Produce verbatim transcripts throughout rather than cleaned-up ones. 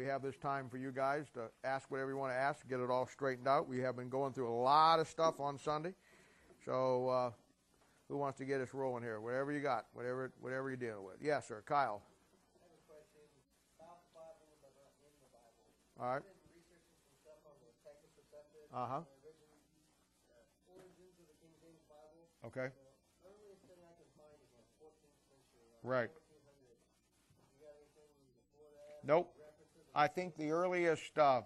we have this time for you guys to ask whatever you want to ask, get it all straightened out. We have been going through a lot of stuff on Sunday. So uh, who wants to get us rolling here? Whatever you got, whatever whatever you're dealing with. Yes, sir. Kyle. I have a question. About the Bible, but not in the Bible. All right. I've been researching some stuff on the Texas Receptus, Uh-huh. the origin, uh, origins of the King James Bible. Okay. The earliest thing I can find is like fourteenth century. Right. fourteen hundred. You got anything before that? Nope. References? I think the earliest, uh,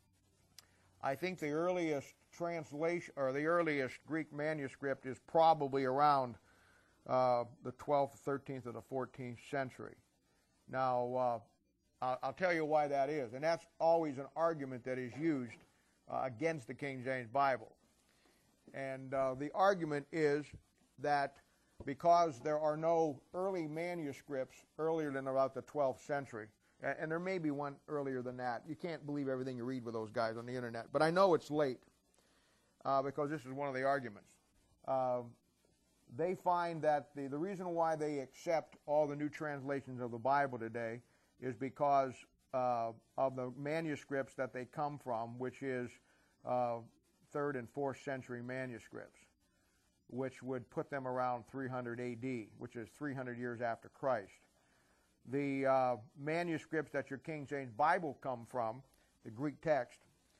I think the earliest translation or the earliest Greek manuscript is probably around uh, the twelfth, thirteenth, or the fourteenth century. Now, uh, I'll, I'll tell you why that is, and that's always an argument that is used uh, against the King James Bible. And uh, the argument is that because there are no early manuscripts earlier than about the twelfth century, and, and there may be one earlier than that. You can't believe everything you read with those guys on the internet, but I know it's late uh, because this is one of the arguments. Uh, they find that the, the reason why they accept all the new translations of the Bible today is because uh, of the manuscripts that they come from, which is uh, third and fourth century manuscripts, which would put them around three hundred A D, which is three hundred years after Christ. The uh, manuscripts that your King James Bible come from, the Greek text,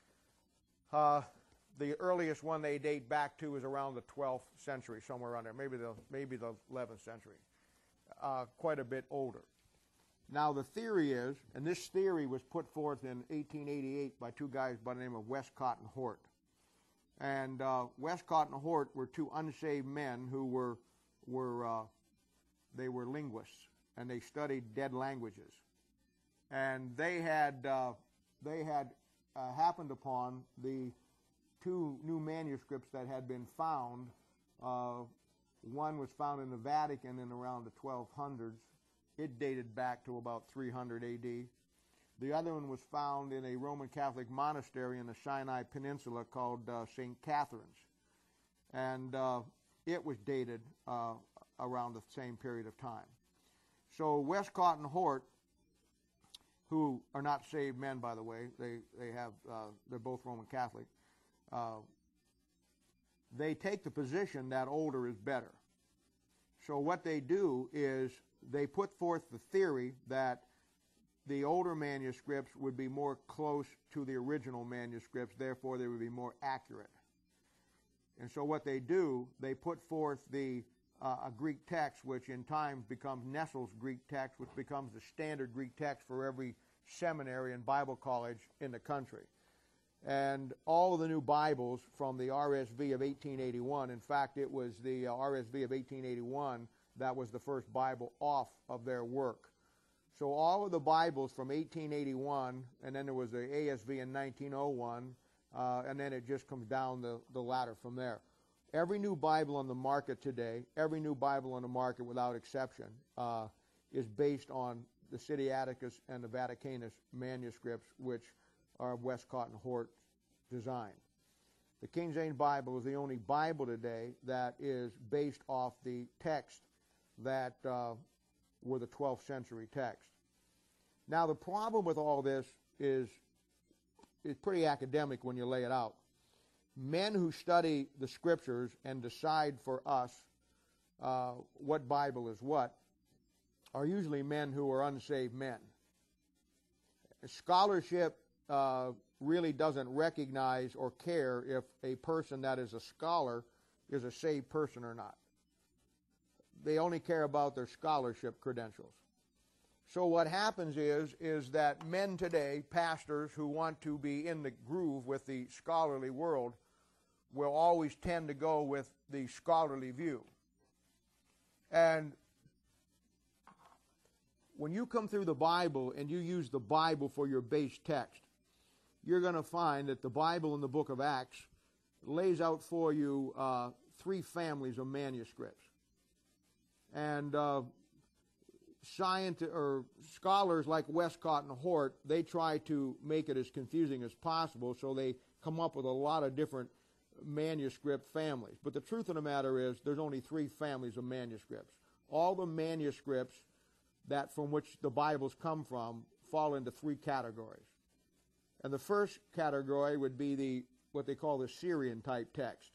uh, the earliest one they date back to is around the twelfth century, somewhere around there, maybe the maybe the eleventh century, uh, quite a bit older. Now the theory is, and this theory was put forth in eighteen eighty-eight by two guys by the name of Westcott and Hort. And uh, Westcott and Hort were two unsaved men who were were uh, they were linguists, and they studied dead languages. And they had uh, they had uh, happened upon the two new manuscripts that had been found. Uh, one was found in the Vatican in around the twelve hundreds. It dated back to about three hundred A D. The other one was found in a Roman Catholic monastery in the Sinai Peninsula called uh, Saint Catherine's. And uh, it was dated uh, around the same period of time. So Westcott and Hort, who are not saved men, by the way, they, they have, uh, they're both Roman Catholic, uh, they take the position that older is better. So what they do is they put forth the theory that the older manuscripts would be more close to the original manuscripts, therefore they would be more accurate. And so what they do, they put forth the uh, a Greek text, which in time becomes Nessel's Greek text, which becomes the standard Greek text for every seminary and Bible college in the country. And all of the new Bibles from the R S V of eighteen eighty-one, in fact, it was the uh, R S V of eighteen eighty-one that was the first Bible off of their work. So all of the Bibles from eighteen eighty-one, and then there was the A S V in nineteen oh one, uh, and then it just comes down the, the ladder from there. Every new Bible on the market today, every new Bible on the market without exception, uh, is based on the Sinaiticus and the Vaticanus manuscripts, which are Westcott and Hort design. The King James Bible is the only Bible today that is based off the text that uh, were the twelfth century text. Now the problem with all this is it's pretty academic when you lay it out. Men who study the scriptures and decide for us uh, what Bible is what are usually men who are unsaved men. Scholarship uh, really doesn't recognize or care if a person that is a scholar is a saved person or not. They only care about their scholarship credentials. So what happens is, is that men today, pastors who want to be in the groove with the scholarly world, will always tend to go with the scholarly view. And when you come through the Bible and you use the Bible for your base text, you're going to find that the Bible in the book of Acts lays out for you uh, three families of manuscripts. And uh, scientists or scholars like Westcott and Hort, they try to make it as confusing as possible, so they come up with a lot of different manuscript families. But the truth of the matter is there's only three families of manuscripts. All the manuscripts that from which the Bibles come from fall into three categories. And the first category would be the what they call the Syrian type text.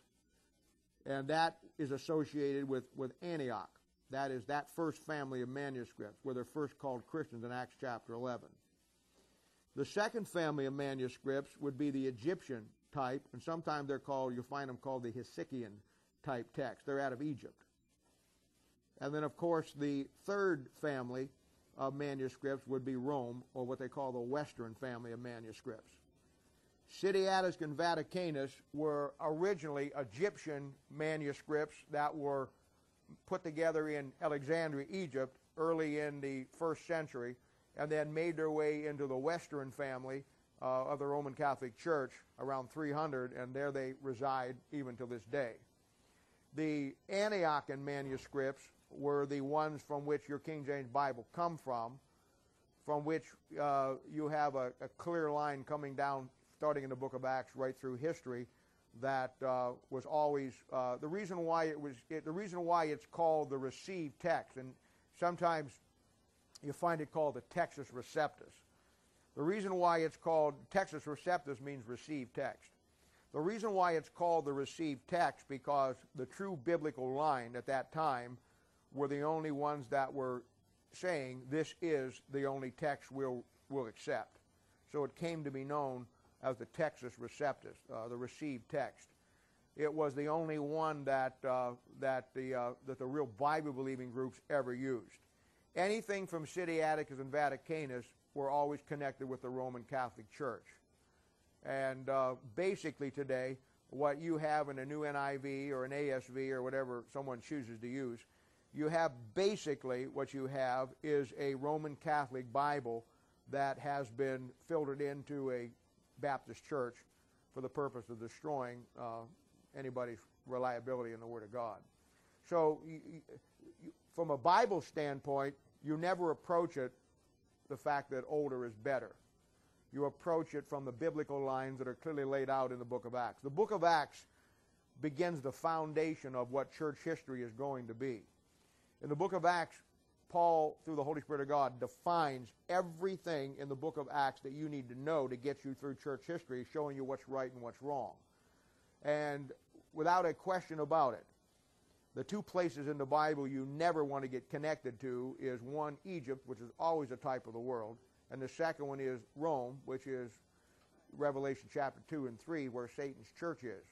And that is associated with, with Antioch. That is that first family of manuscripts where they're first called Christians in Acts chapter eleven. The second family of manuscripts would be the Egyptian type, and sometimes they're called, you'll find them called the Hesychian type text. They're out of Egypt. And then, of course, the third family of manuscripts would be Rome, or what they call the Western family of manuscripts. Syriac and Vaticanus were originally Egyptian manuscripts that were put together in Alexandria, Egypt, early in the first century, and then made their way into the Western family uh, of the Roman Catholic Church around three hundred, and there they reside even to this day. The Antiochian manuscripts were the ones from which your King James Bible come from, from which uh, you have a, a clear line coming down, starting in the book of Acts, right through history, that uh, was always uh, the reason why it was it, the reason why it's called the received text, and sometimes you find it called the Textus Receptus. The reason why it's called Textus Receptus means received text. The reason why it's called the received text because the true biblical line at that time were the only ones that were saying this is the only text we'll we'll accept. So it came to be known as the Textus Receptus, uh, the received text. It was the only one that uh, that the uh, that the real Bible-believing groups ever used. Anything from Syriacus and Vaticanus were always connected with the Roman Catholic Church. And uh, basically today, what you have in a new N I V or an A S V or whatever someone chooses to use, you have basically what you have is a Roman Catholic Bible that has been filtered into a Baptist church for the purpose of destroying uh, anybody's reliability in the Word of God. So you, you, from a Bible standpoint, you never approach it the fact that older is better. You approach it from the biblical lines that are clearly laid out in the book of Acts. The book of Acts begins the foundation of what church history is going to be. In the book of Acts, Paul, through the Holy Spirit of God, defines everything in the book of Acts that you need to know to get you through church history, showing you what's right and what's wrong. And without a question about it, the two places in the Bible you never want to get connected to is one, Egypt, which is always a type of the world, and the second one is Rome, which is Revelation chapter two and three, where Satan's church is.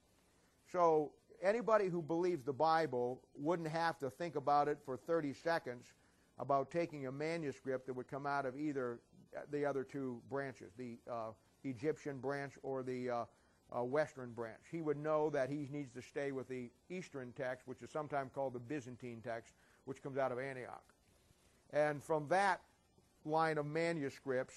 So anybody who believes the Bible wouldn't have to think about it for thirty seconds about taking a manuscript that would come out of either the other two branches, the uh, Egyptian branch or the uh, uh, Western branch. He would know that he needs to stay with the Eastern text, which is sometimes called the Byzantine text, which comes out of Antioch. And from that line of manuscripts,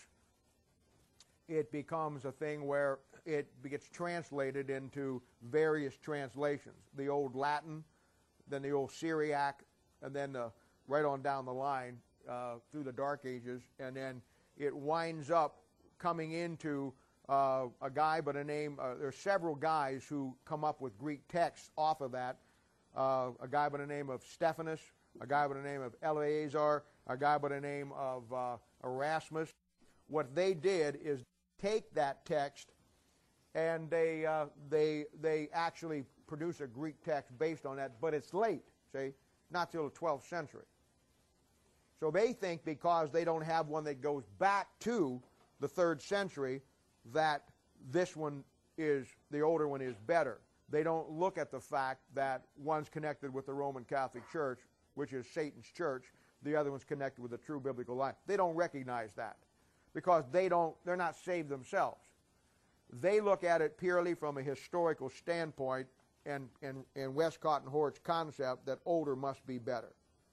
it becomes a thing where it gets translated into various translations. The old Latin, then the old Syriac, and then the, right on down the line uh, through the Dark Ages, and then it winds up coming into uh, a guy by the name, uh, there are several guys who come up with Greek texts off of that. Uh, a guy by the name of Stephanus, a guy by the name of Eleazar, a guy by the name of uh, Erasmus. What they did is take that text and they uh, they they actually produce a Greek text based on that, but it's late, see, not till the twelfth century. So they think because they don't have one that goes back to the third century that this one is, the older one is better. They don't look at the fact that one's connected with the Roman Catholic Church, which is Satan's church, the other one's connected with the true biblical line. They don't recognize that because they don't, they're not saved themselves. They look at it purely from a historical standpoint and, and, and Westcott and Hort's concept that older must be better.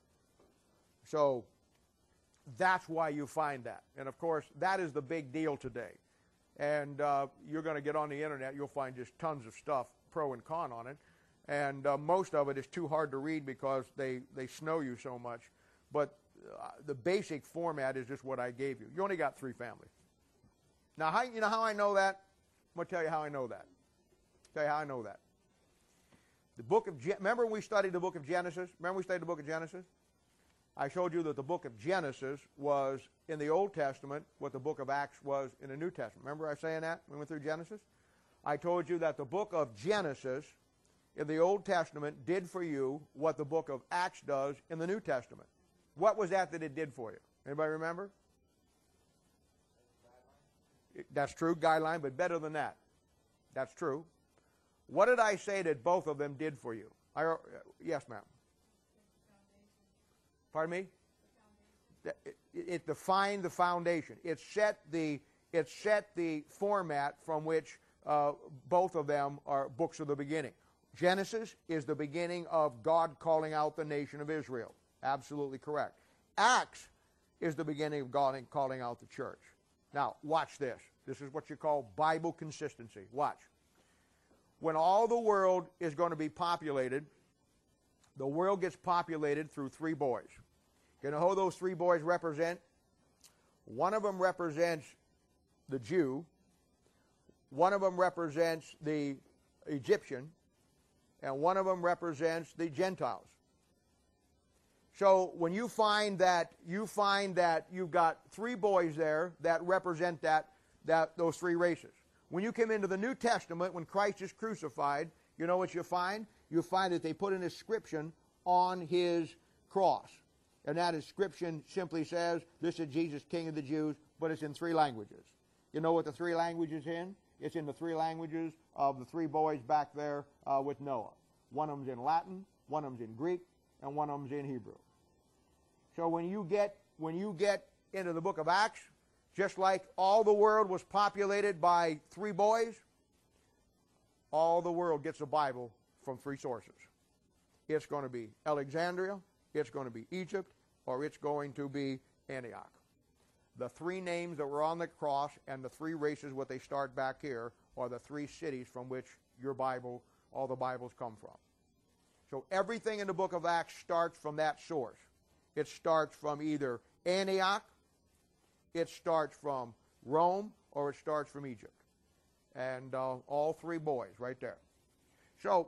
So that's why you find that. And of course, that is the big deal today. And uh, you're going to get on the internet, you'll find just tons of stuff, pro and con on it. And uh, most of it is too hard to read because they, they snow you so much. But uh, the basic format is just what I gave you. You only got three families. Now, how, you know how I know that? I'm going to tell you how I know that. Tell you how I know that. The book of Gen- remember when we studied the book of Genesis? Remember we studied the book of Genesis? I showed you that the book of Genesis was in the Old Testament what the book of Acts was in the New Testament. Remember I saying that when we went through Genesis? I told you that the book of Genesis in the Old Testament did for you what the book of Acts does in the New Testament. What was that that it did for you? Anybody remember? That's true, guideline, but better than that. That's true. What did I say that both of them did for you? I, uh, yes, ma'am. Pardon me? It, it, it defined the foundation. It set the, it set the format from which uh, both of them are books of the beginning. Genesis is the beginning of God calling out the nation of Israel. Absolutely correct. Acts is the beginning of God calling out the church. Now, watch this. This is what you call Bible consistency. Watch. When all the world is going to be populated, the world gets populated through three boys. You know who those three boys represent? One of them represents the Jew. One of them represents the Egyptian. And one of them represents the Gentiles. So when you find that you find that you've got three boys there that represent that, that those three races. When you come into the New Testament, when Christ is crucified, you know what you find? You find that they put an inscription on his cross. And that inscription simply says, this is Jesus, King of the Jews, but it's in three languages. You know what the three languages in? It's in the three languages of the three boys back there uh, with Noah. One of them's in Latin, one of them's in Greek, and one of them's in Hebrew. So when you get when you get into the book of Acts, just like all the world was populated by three boys, all the world gets a Bible from three sources. It's going to be Alexandria, it's going to be Egypt, or it's going to be Antioch. The three names that were on the cross and the three races, what they start back here, are the three cities from which your Bible, all the Bibles come from. So everything in the book of Acts starts from that source. It starts from either Antioch, it starts from Rome, or it starts from Egypt. And uh, all three boys right there. So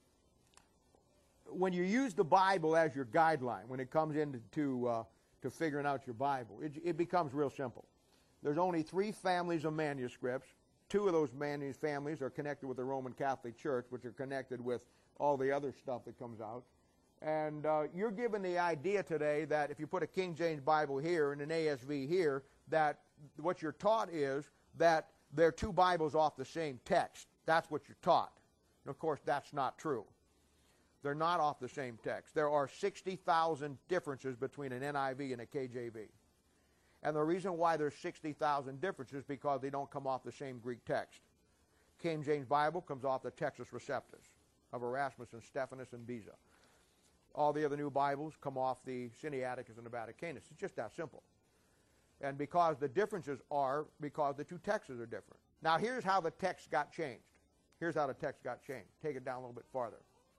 when you use the Bible as your guideline, when it comes into uh, to figuring out your Bible, it, it becomes real simple. There's only three families of manuscripts. Two of those manu- families are connected with the Roman Catholic Church, which are connected with all the other stuff that comes out. And uh, you're given the idea today that if you put a King James Bible here and an A S V here, that what you're taught is that they're two Bibles off the same text. That's what you're taught. And of course, that's not true. They're not off the same text. There are sixty thousand differences between an N I V and a K J V. And the reason why there's sixty thousand differences is because they don't come off the same Greek text. King James Bible comes off the Textus Receptus of Erasmus and Stephanus and Beza. All the other new Bibles come off the Sinaiticus and the Vaticanus. It's just that simple. And because the differences are because the two texts are different. Now here's how the text got changed. Here's how the text got changed. Take it down a little bit farther.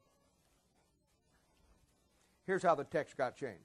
Here's how the text got changed.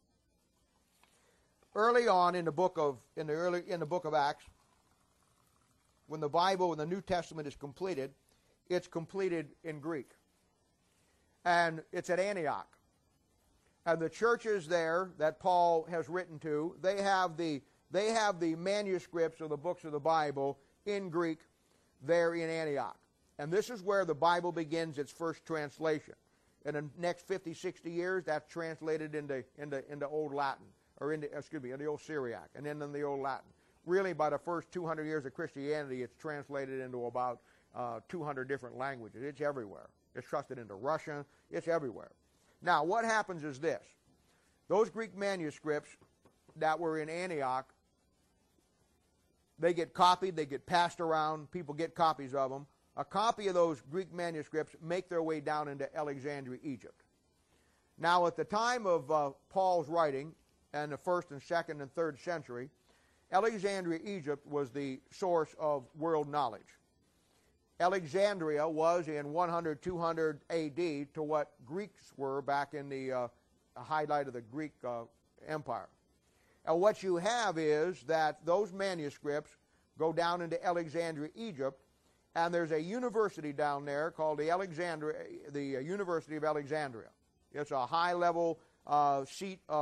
Early on in the book of in the early in the book of Acts, when the Bible, when the New Testament is completed, it's completed in Greek. And it's at Antioch. And the churches there that Paul has written to, they have the they have the manuscripts of the books of the Bible in Greek there in Antioch. And this is where the Bible begins its first translation. In the next fifty, sixty years, that's translated into, into, into Old Latin, or into, excuse me, into the Old Syriac, and then in the Old Latin. Really, by the first two hundred years of Christianity, it's translated into about uh, two hundred different languages. It's everywhere. It's trusted into Russian. It's everywhere. Now, what happens is this. Those Greek manuscripts that were in Antioch, they get copied, they get passed around, people get copies of them. A copy of those Greek manuscripts make their way down into Alexandria, Egypt. Now, at the time of uh, Paul's writing, and the first and second and third century, Alexandria, Egypt was the source of world knowledge. Alexandria was in one hundred, two hundred A D to what Greeks were back in the uh, highlight of the Greek uh, Empire. And what you have is that those manuscripts go down into Alexandria, Egypt, and there's a university down there called the Alexandria, the University of Alexandria. It's a high-level uh, seat of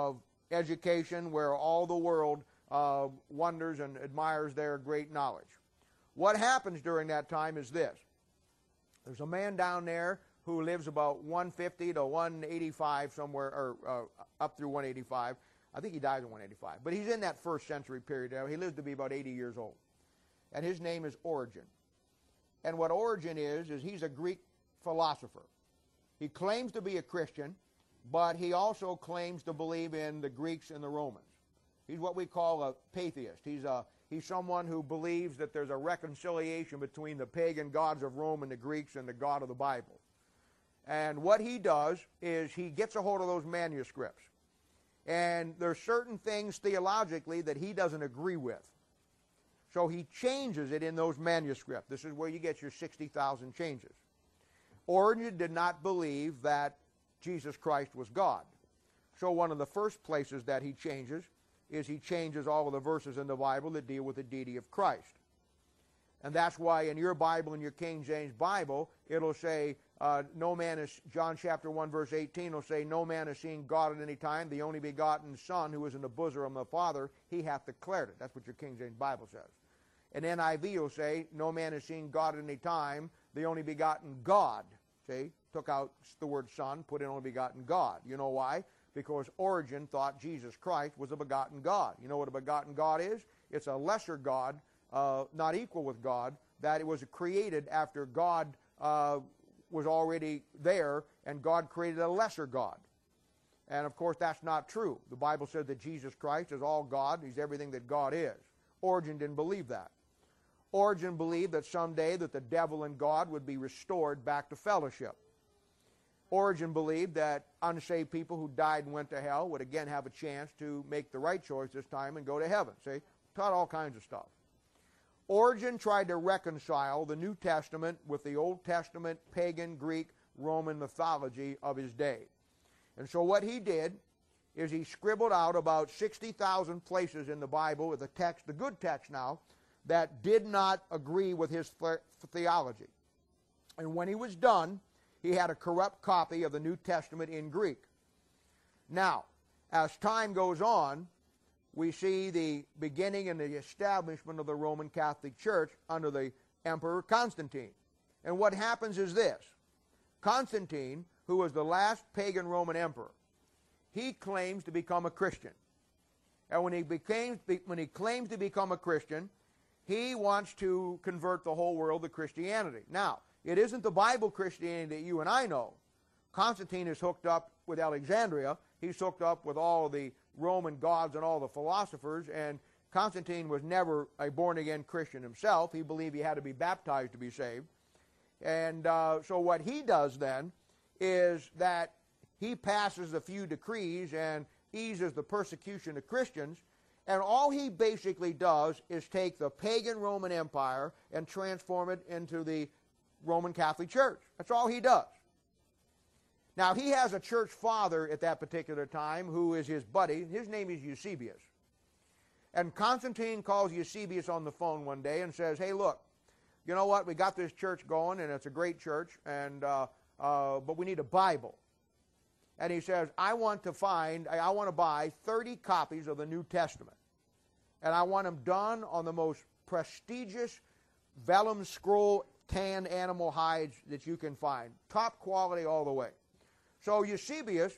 education where all the world uh, wonders and admires their great knowledge. What happens during that time is this. There's a man down there who lives about one fifty to one eighty-five somewhere, or uh, up through one eighty-five. I think he dies at one eighty-five. But he's in that first century period. He lives to be about eighty years old. And his name is Origen. And what Origen is, is he's a Greek philosopher. He claims to be a Christian, but he also claims to believe in the Greeks and the Romans. He's what we call a pantheist. He's, a, he's someone who believes that there's a reconciliation between the pagan gods of Rome and the Greeks and the God of the Bible. And what he does is he gets a hold of those manuscripts. And there's certain things theologically that he doesn't agree with. So he changes it in those manuscripts. This is where you get your sixty thousand changes. Origen did not believe that Jesus Christ was God. So one of the first places that he changes is he changes all of the verses in the Bible that deal with the deity of Christ. And that's why in your Bible, in your King James Bible, it'll say, uh, no man is, John chapter one verse eighteen will say, no man has seen God at any time, the only begotten Son who is in the bosom of the Father, he hath declared it. That's what your King James Bible says. And N I V will say, no man has seen God at any time, the only begotten God. See, took out the word Son, put in only begotten God. You know why? Because Origen thought Jesus Christ was a begotten God. You know what a begotten God is? It's a lesser God, uh, not equal with God, that it was created after God uh, was already there, and God created a lesser God. And of course, that's not true. The Bible says that Jesus Christ is all God. He's everything that God is. Origen didn't believe that. Origen believed that someday that the devil and God would be restored back to fellowship. Origen believed that unsaved people who died and went to hell would again have a chance to make the right choice this time and go to heaven. See? Taught all kinds of stuff. Origen tried to reconcile the New Testament with the Old Testament pagan Greek Roman mythology of his day. And so what he did is he scribbled out about sixty thousand places in the Bible with the text, the good text now, that did not agree with his theology. And when he was done, he had a corrupt copy of the New Testament in Greek. Now, as time goes on, we see the beginning and the establishment of the Roman Catholic Church under the Emperor Constantine. And what happens is this. Constantine, who was the last pagan Roman emperor, he claims to become a Christian. And when he, became, when he claims to become a Christian, he wants to convert the whole world to Christianity. Now, it isn't the Bible Christianity that you and I know. Constantine is hooked up with Alexandria. He's hooked up with all the Roman gods and all the philosophers, and Constantine was never a born-again Christian himself. He believed he had to be baptized to be saved. And uh, so what he does then is that he passes a few decrees and eases the persecution of Christians, and all he basically does is take the pagan Roman Empire and transform it into the Roman Catholic Church. That's all he does. Now, he has a church father at that particular time who is his buddy. His name is Eusebius. And Constantine calls Eusebius on the phone one day and says, hey, look, you know what? We got this church going, and it's a great church, and uh, uh, but we need a Bible. And he says, I want to find, I want to buy thirty copies of the New Testament. And I want them done on the most prestigious vellum scroll tanned animal hides that you can find. Top quality all the way. So Eusebius,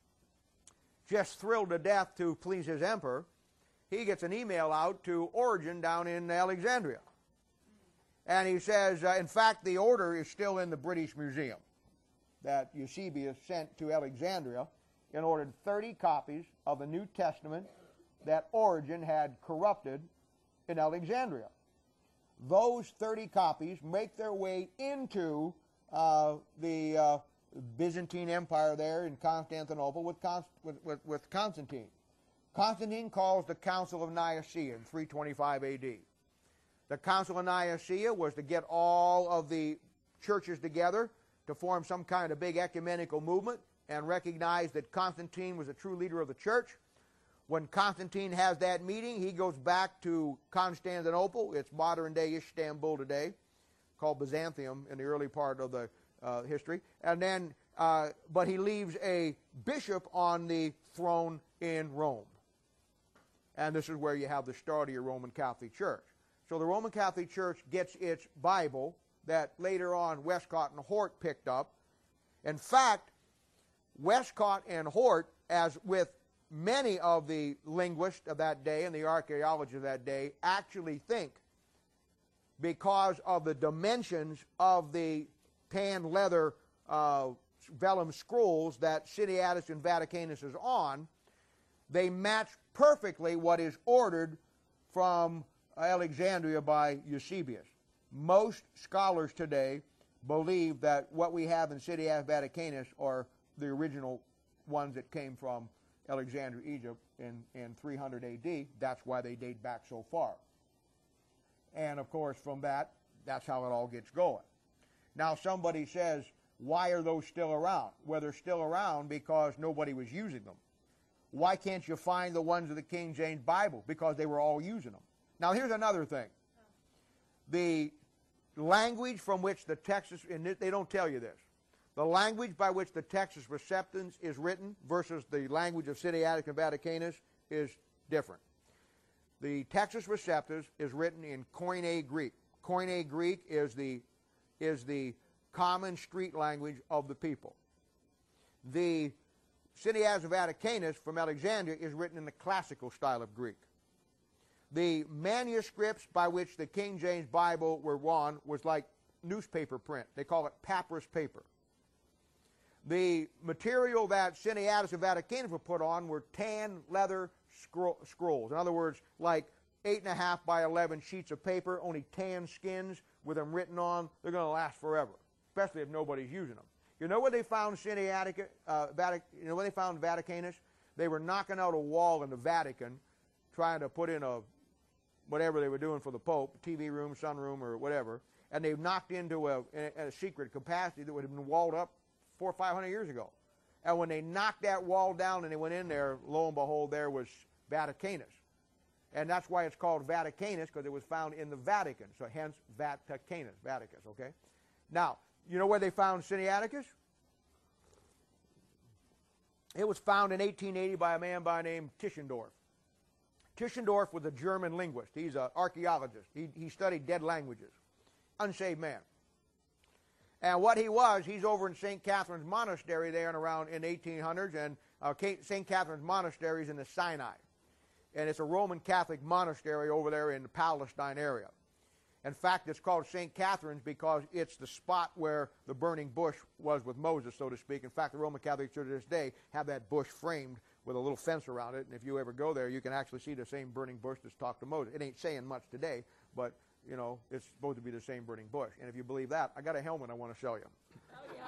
just thrilled to death to please his emperor, he gets an email out to Origen down in Alexandria. And he says, uh, in fact, the order is still in the British Museum that Eusebius sent to Alexandria and ordered thirty copies of the New Testament that Origen had corrupted in Alexandria. Those thirty copies make their way into uh, the uh, Byzantine Empire there in Constantinople with, Const with, with, with Constantine. Constantine calls the Council of Nicaea in three twenty-five A D. The Council of Nicaea was to get all of the churches together to form some kind of big ecumenical movement and recognize that Constantine was a true leader of the church. When Constantine has that meeting, he goes back to Constantinople. It's modern-day Istanbul today, called Byzantium in the early part of the uh, history. And then, uh, but he leaves a bishop on the throne in Rome. And this is where you have the start of your Roman Catholic Church. So the Roman Catholic Church gets its Bible that later on Westcott and Hort picked up. In fact, Westcott and Hort, as with many of the linguists of that day and the archaeologists of that day, actually think, because of the dimensions of the tan leather uh, vellum scrolls that Sinaiticus and Vaticanus is on, they match perfectly what is ordered from Alexandria by Eusebius. Most scholars today believe that what we have in Sinaiticus Vaticanus are the original ones that came from Alexandria, Egypt in, in three hundred A D. That's why they date back so far. And of course, from that, that's how it all gets going. Now, somebody says, why are those still around? Well, they're still around because nobody was using them. Why can't you find the ones of the King James Bible? Because they were all using them. Now, here's another thing. The language from which the Textus, and they don't tell you this, the language by which the Textus Receptus is written versus the language of Sinaiticus and Vaticanus is different. The Textus Receptus is written in Koine Greek. Koine Greek is the, is the common street language of the people. The Sinaiticus Vaticanus from Alexandria is written in the classical style of Greek. The manuscripts by which the King James Bible were won was like newspaper print. They call it papyrus paper. The material that Sinaiticus and Vaticanus were put on were tan leather scroll, scrolls. In other words, like eight and a half by eleven sheets of paper, only tan skins with them written on. They're going to last forever, especially if nobody's using them. You know where they found Sinaiticus, uh, Vatic, you know where they found Vaticanus? They were knocking out a wall in the Vatican, trying to put in a whatever they were doing for the Pope, T V room, sunroom, or whatever, and they knocked into a, a, a secret capacity that would have been walled up four or five hundred years ago. And when they knocked that wall down and they went in there, lo and behold, there was Vaticanus. And that's why it's called Vaticanus, because it was found in the Vatican. So hence Vaticanus, Vaticus, okay? Now, you know where they found Sinaiticus? It was found in eighteen eighty by a man by the name Tischendorf. Tischendorf was a German linguist. He's an archaeologist. He, he studied dead languages. Unsaved man. And what he was, he's over in Saint Catherine's Monastery there and around in eighteen hundreds, and uh, Saint Catherine's Monastery is in the Sinai. And it's a Roman Catholic monastery over there in the Palestine area. In fact, it's called Saint Catherine's because it's the spot where the burning bush was with Moses, so to speak. In fact, the Roman Catholic Church to this day have that bush framed with a little fence around it, and if you ever go there, you can actually see the same burning bush that's talked to Moses. It ain't saying much today, but, you know, it's supposed to be the same burning bush. And if you believe that, I got a helmet I want to show you. Oh, yeah.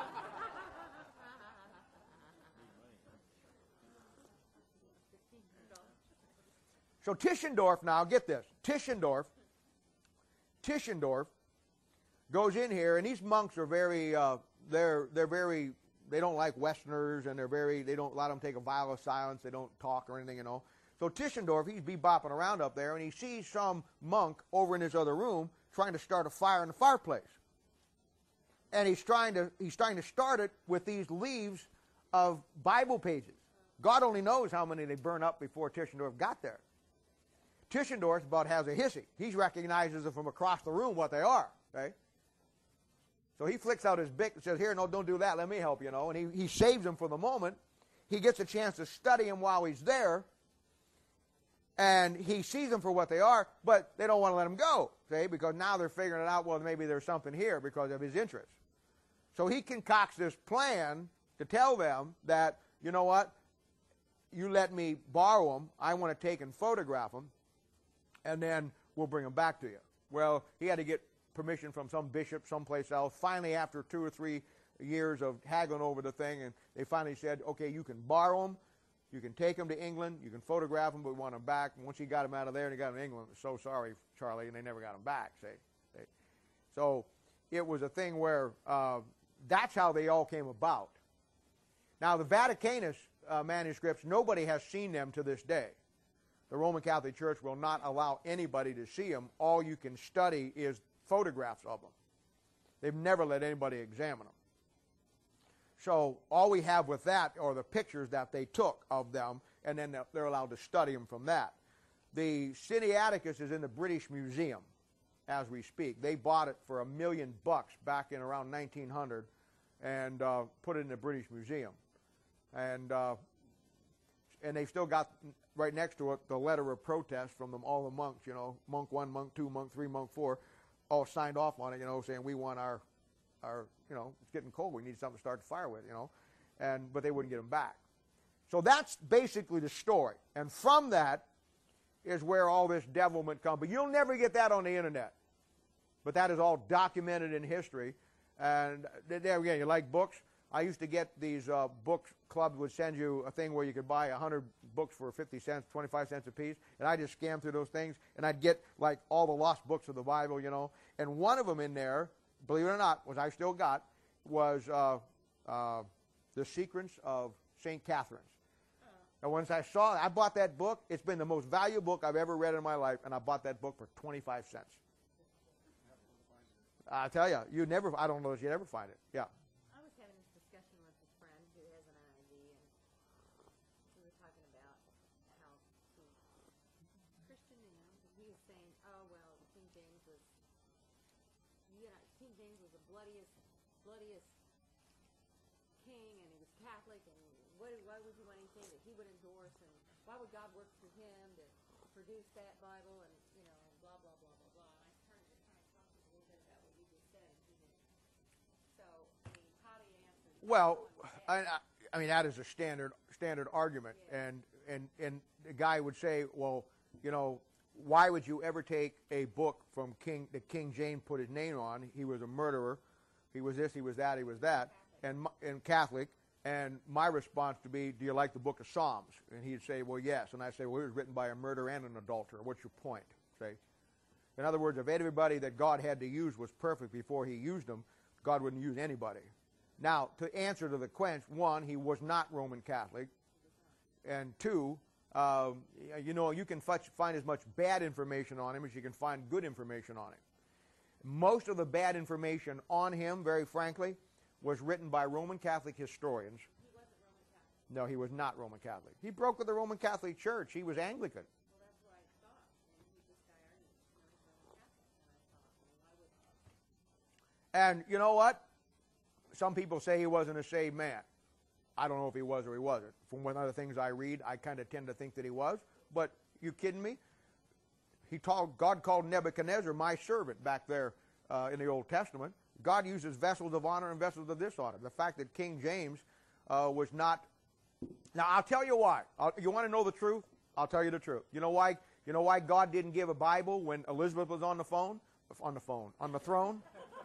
So Tischendorf now, get this, Tischendorf, Tischendorf goes in here, and these monks are very, uh, they're, they're very, they don't like Westerners, and they're very, they don't, a lot of them take a vow of silence, they don't talk or anything, you know. So Tischendorf, he's bebopping around up there, and he sees some monk over in his other room trying to start a fire in the fireplace. And he's trying to, he's trying to start it with these leaves of Bible pages. God only knows how many they burn up before Tischendorf got there. Tischendorf about has a hissy. He recognizes them from across the room what they are. Okay? So he flicks out his bic and says, here, no, don't do that. Let me help you, know. And he, he saves them for the moment. He gets a chance to study them while he's there. And he sees them for what they are, but they don't want to let him go, see, because now they're figuring it out, well, maybe there's something here because of his interest. So he concocts this plan to tell them that, you know what, you let me borrow them, I want to take and photograph them, and then we'll bring them back to you. Well, he had to get permission from some bishop someplace else. Finally, after two or three years of haggling over the thing, and they finally said, okay, you can borrow them, you can take them to England, you can photograph them, but we want them back. And once he got them out of there and he got them to England, so sorry, Charlie, and they never got them back, see. see. So it was a thing where uh, that's how they all came about. Now, the Vaticanus uh, manuscripts, nobody has seen them to this day. The Roman Catholic Church will not allow anybody to see them. All you can study is photographs of them. They've never let anybody examine them. So all we have with that are the pictures that they took of them, and then they're allowed to study them from that. The Sinaiticus is in the British Museum as we speak. They bought it for a million bucks back in around nineteen hundred and uh, put it in the British Museum. And uh, and they've still got right next to it the letter of protest from them, all the monks, you know, monk one, monk two, monk three, monk four, all signed off on it, you know, saying we want our, our, you know, it's getting cold, we need something to start the fire with, you know, and but they wouldn't get them back. So that's basically the story. And from that is where all this devilment comes. But you'll never get that on the internet. But that is all documented in history. And there again, you like books? I used to get these uh, book clubs would send you a thing where you could buy one hundred books for fifty cents, twenty-five cents a piece, and I just scammed through those things, and I'd get like all the lost books of the Bible, you know. And one of them in there, believe it or not, which I still got, was uh, uh, The Secrets of Saint Catherine's. And once I saw it, I bought that book. It's been the most valuable book I've ever read in my life, and I bought that book for twenty-five cents. I tell you, you never, I don't know if you'd ever find it. Yeah. I was having this discussion with a friend who has an I I D, and we were talking about how he, Christian, you know, he was saying, oh, well, King James was, you know, King James was the bloodiest, bloodiest king, and he was Catholic, and what, why would you want anything that he would endorse, and why would God work through him to produce that Bible, and, you know, and blah, blah, blah, blah, blah. And I started to kind of talk to him a little bit about what you just said, and he didn't. So, I mean, how do you answer that? Well, I, I mean, that is a standard standard argument. Yeah. And, and, and the guy would say, well, you know, why would you ever take a book from King that King James put his name on? He was a murderer. He was this, he was that, he was that, and, and Catholic. And my response to be, do you like the book of Psalms? And he'd say, well, yes. And I'd say, well, it was written by a murderer and an adulterer. What's your point? Say, in other words, if everybody that God had to use was perfect before he used them, God wouldn't use anybody. Now, to answer to the quench, one, he was not Roman Catholic. And two, um, you know, you can find as much bad information on him as you can find good information on him. Most of the bad information on him, very frankly, was written by Roman Catholic historians. He wasn't Roman Catholic. No, he was not Roman Catholic. He broke with the Roman Catholic Church. He was Anglican. Well, that's what I thought. And he, this guy argued, you know, he's Roman Catholic. And I thought, well, why would... And you know what? Some people say he wasn't a saved man. I don't know if he was or he wasn't. From one of the things I read, I kind of tend to think that he was. But you kidding me? He told, God called Nebuchadnezzar my servant back there uh, in the Old Testament. God uses vessels of honor and vessels of dishonor. The fact that King James uh, was not... Now, I'll tell you why. I'll, you want to know the truth? I'll tell you the truth. You know why? You know why God didn't give a Bible when Elizabeth was on the phone? On the phone. On the throne?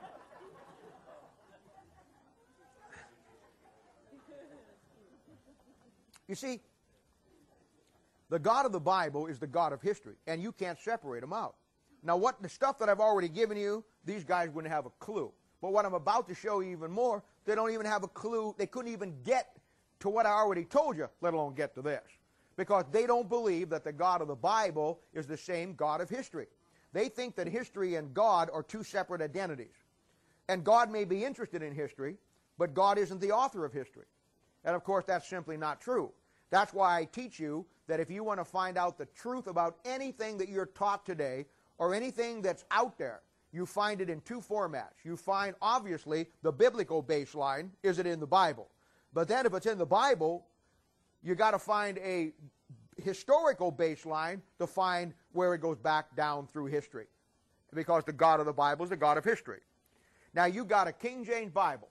You see, the God of the Bible is the God of history, and you can't separate them out. Now, what the stuff that I've already given you, these guys wouldn't have a clue. But what I'm about to show you even more, they don't even have a clue. They couldn't even get to what I already told you, let alone get to this. Because they don't believe that the God of the Bible is the same God of history. They think that history and God are two separate identities. And God may be interested in history, but God isn't the author of history. And of course, that's simply not true. That's why I teach you that if you want to find out the truth about anything that you're taught today, or anything that's out there, you find it in two formats. You find, obviously, the biblical baseline. Is it in the Bible? But then if it's in the Bible, you got to find a historical baseline to find where it goes back down through history. Because the God of the Bible is the God of history. Now, you got a King James Bible.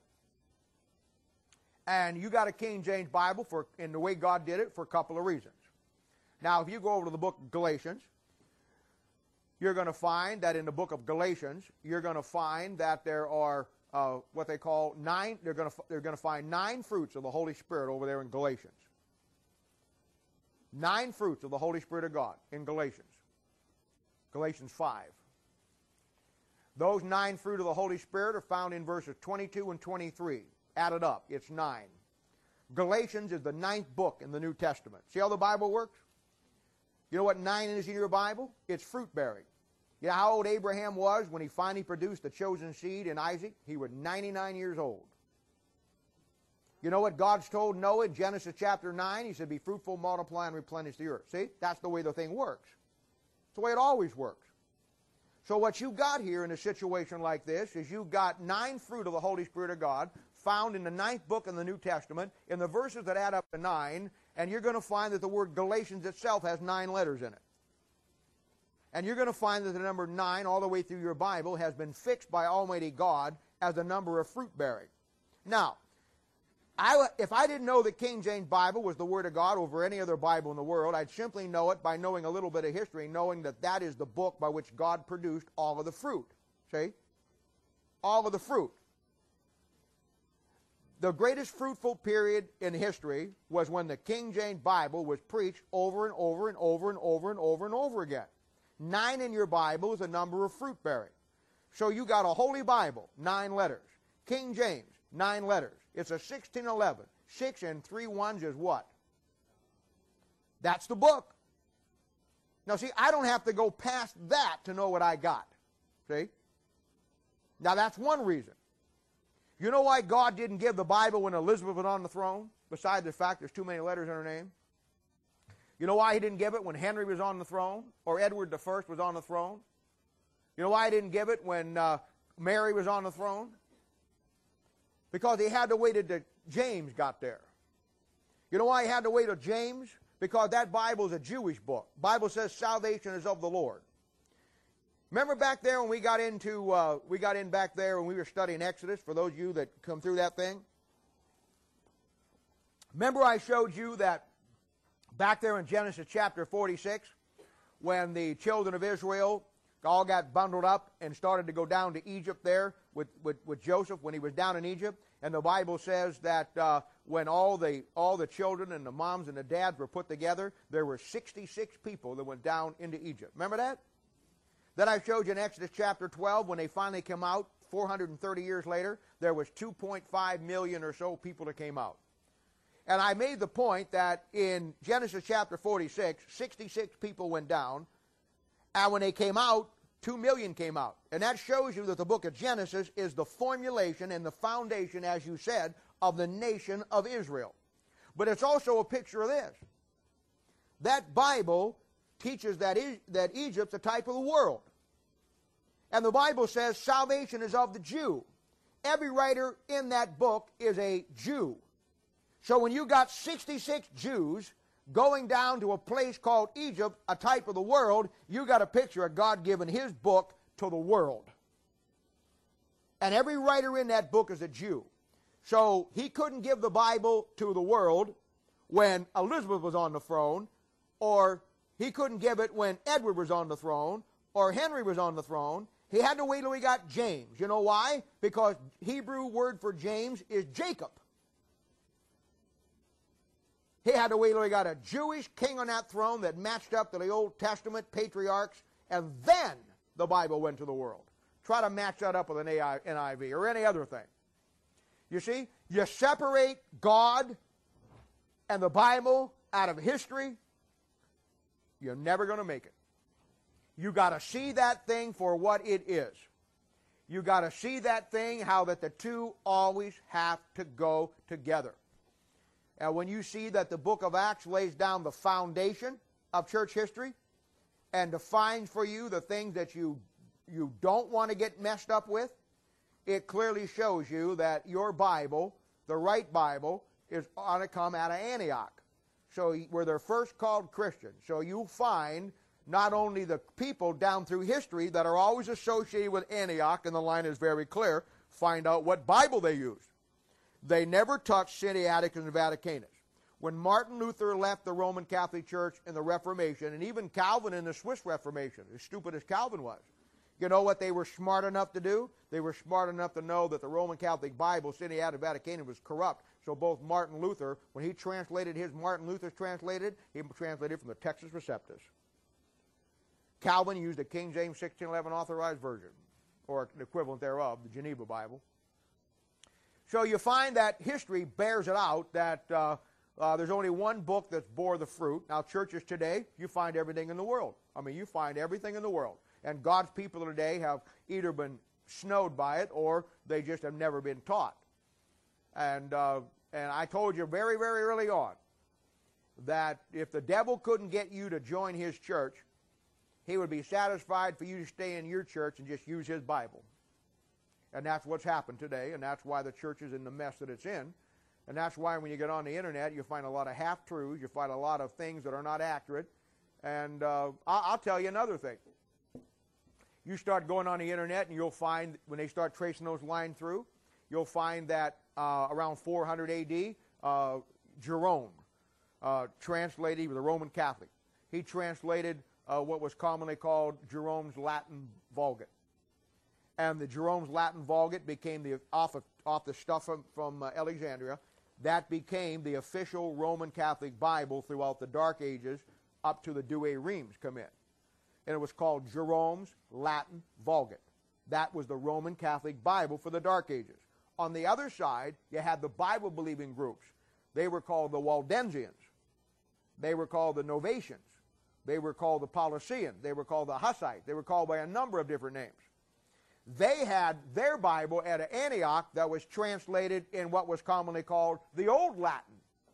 And you got a King James Bible for, in the way God did it, for a couple of reasons. Now, if you go over to the book of Galatians, you're going to find that in the book of Galatians, you're going to find that there are uh, what they call nine, they're going to, they're going to find nine fruits of the Holy Spirit over there in Galatians. Nine fruits of the Holy Spirit of God in Galatians. Galatians five. Those nine fruit of the Holy Spirit are found in verses twenty-two and twenty-three. Added up, it's nine. Galatians is the ninth book in the New Testament. See how the Bible works? You know what nine is in your Bible? It's fruit bearing. You know how old Abraham was when he finally produced the chosen seed in Isaac? He was ninety-nine years old. You know what God's told Noah in Genesis chapter nine? He said, be fruitful, multiply, and replenish the earth. See? That's the way the thing works. It's the way it always works. So what you got here in a situation like this is you've got nine fruit of the Holy Spirit of God found in the ninth book in the New Testament, in the verses that add up to nine, and you're going to find that the word Galatians itself has nine letters in it. And you're going to find that the number nine all the way through your Bible has been fixed by Almighty God as the number of fruit bearing. Now, I, if I didn't know that King James Bible was the Word of God over any other Bible in the world, I'd simply know it by knowing a little bit of history, knowing that that is the book by which God produced all of the fruit. See? All of the fruit. The greatest fruitful period in history was when the King James Bible was preached over and over and over and over and over and over again. Nine in your Bible is a number of fruit bearing. So you got a Holy Bible, nine letters. King James, nine letters. It's a sixteen eleven. Six and three ones is what? That's the book. Now see, I don't have to go past that to know what I got. See? Now that's one reason. You know why God didn't give the Bible when Elizabeth was on the throne? Besides the fact there's too many letters in her name. You know why he didn't give it when Henry was on the throne? Or Edward the First was on the throne? You know why he didn't give it when uh, Mary was on the throne? Because he had to wait until James got there. You know why he had to wait until James? Because that Bible is a Jewish book. The Bible says salvation is of the Lord. Remember back there when we got into, uh, we got in back there when we were studying Exodus, for those of you that come through that thing? Remember I showed you that back there in Genesis chapter forty-six, when the children of Israel all got bundled up and started to go down to Egypt there with, with, with Joseph when he was down in Egypt. And the Bible says that uh, when all the, all the children and the moms and the dads were put together, there were sixty-six people that went down into Egypt. Remember that? Then I showed you in Exodus chapter twelve, when they finally came out, four hundred thirty years later, there was two point five million or so people that came out. And I made the point that in Genesis chapter forty-six, sixty-six people went down, and when they came out, two million came out. And that shows you that the book of Genesis is the formulation and the foundation, as you said, of the nation of Israel. But it's also a picture of this. That Bible teaches that, e- that Egypt's a type of the world. And the Bible says salvation is of the Jew. Every writer in that book is a Jew. So when you got sixty-six Jews going down to a place called Egypt, a type of the world, you got a picture of God giving his book to the world. And every writer in that book is a Jew. So he couldn't give the Bible to the world when Elizabeth was on the throne, or he couldn't give it when Edward was on the throne, or Henry was on the throne. He had to wait till he got James. You know why? Because Hebrew word for James is Jacob. He had to wait till he got a Jewish king on that throne that matched up to the Old Testament patriarchs, and then the Bible went to the world. Try to match that up with an N I V or any other thing. You see, you separate God and the Bible out of history, you're never going to make it. You got to see that thing for what it is. You got to see that thing, how that the two always have to go together. And when you see that the book of Acts lays down the foundation of church history and defines for you the things that you, you don't want to get messed up with, it clearly shows you that your Bible, the right Bible, is on to come out of Antioch. So where they're first called Christians. So you find not only the people down through history that are always associated with Antioch, and the line is very clear, find out what Bible they used. They never touched Sinaiticus and Vaticanus. When Martin Luther left the Roman Catholic Church in the Reformation, and even Calvin in the Swiss Reformation, as stupid as Calvin was, you know what they were smart enough to do? They were smart enough to know that the Roman Catholic Bible, Sinaiticus Vaticanus, was corrupt. So both Martin Luther, when he translated his Martin Luther's translated, he translated from the Textus Receptus. Calvin used the King James sixteen eleven authorized version, or the equivalent thereof, the Geneva Bible. So you find that history bears it out that uh, uh, there's only one book that's bore the fruit. Now, churches today, you find everything in the world. I mean, you find everything in the world. And God's people today have either been snowed by it or they just have never been taught. And uh, And I told you very, very early on that if the devil couldn't get you to join his church, he would be satisfied for you to stay in your church and just use his Bible. And that's what's happened today, and that's why the church is in the mess that it's in. And that's why when you get on the internet, you find a lot of half-truths, you find a lot of things that are not accurate. And uh, I'll, I'll tell you another thing. You start going on the internet and you'll find, when they start tracing those lines through, you'll find that uh, around four hundred A D, uh, Jerome uh, translated, he was a Roman Catholic. He translated uh, what was commonly called Jerome's Latin Vulgate. And the Jerome's Latin Vulgate became the, off, of, off the stuff from, from uh, Alexandria, that became the official Roman Catholic Bible throughout the Dark Ages up to the Douay Rheims come in. And it was called Jerome's Latin Vulgate. That was the Roman Catholic Bible for the Dark Ages. On the other side, you had the Bible-believing groups. They were called the Waldensians. They were called the Novatians. They were called the Paulicians. They were called the Hussites. They were called by a number of different names. They had their Bible at Antioch that was translated in what was commonly called the Old Latin.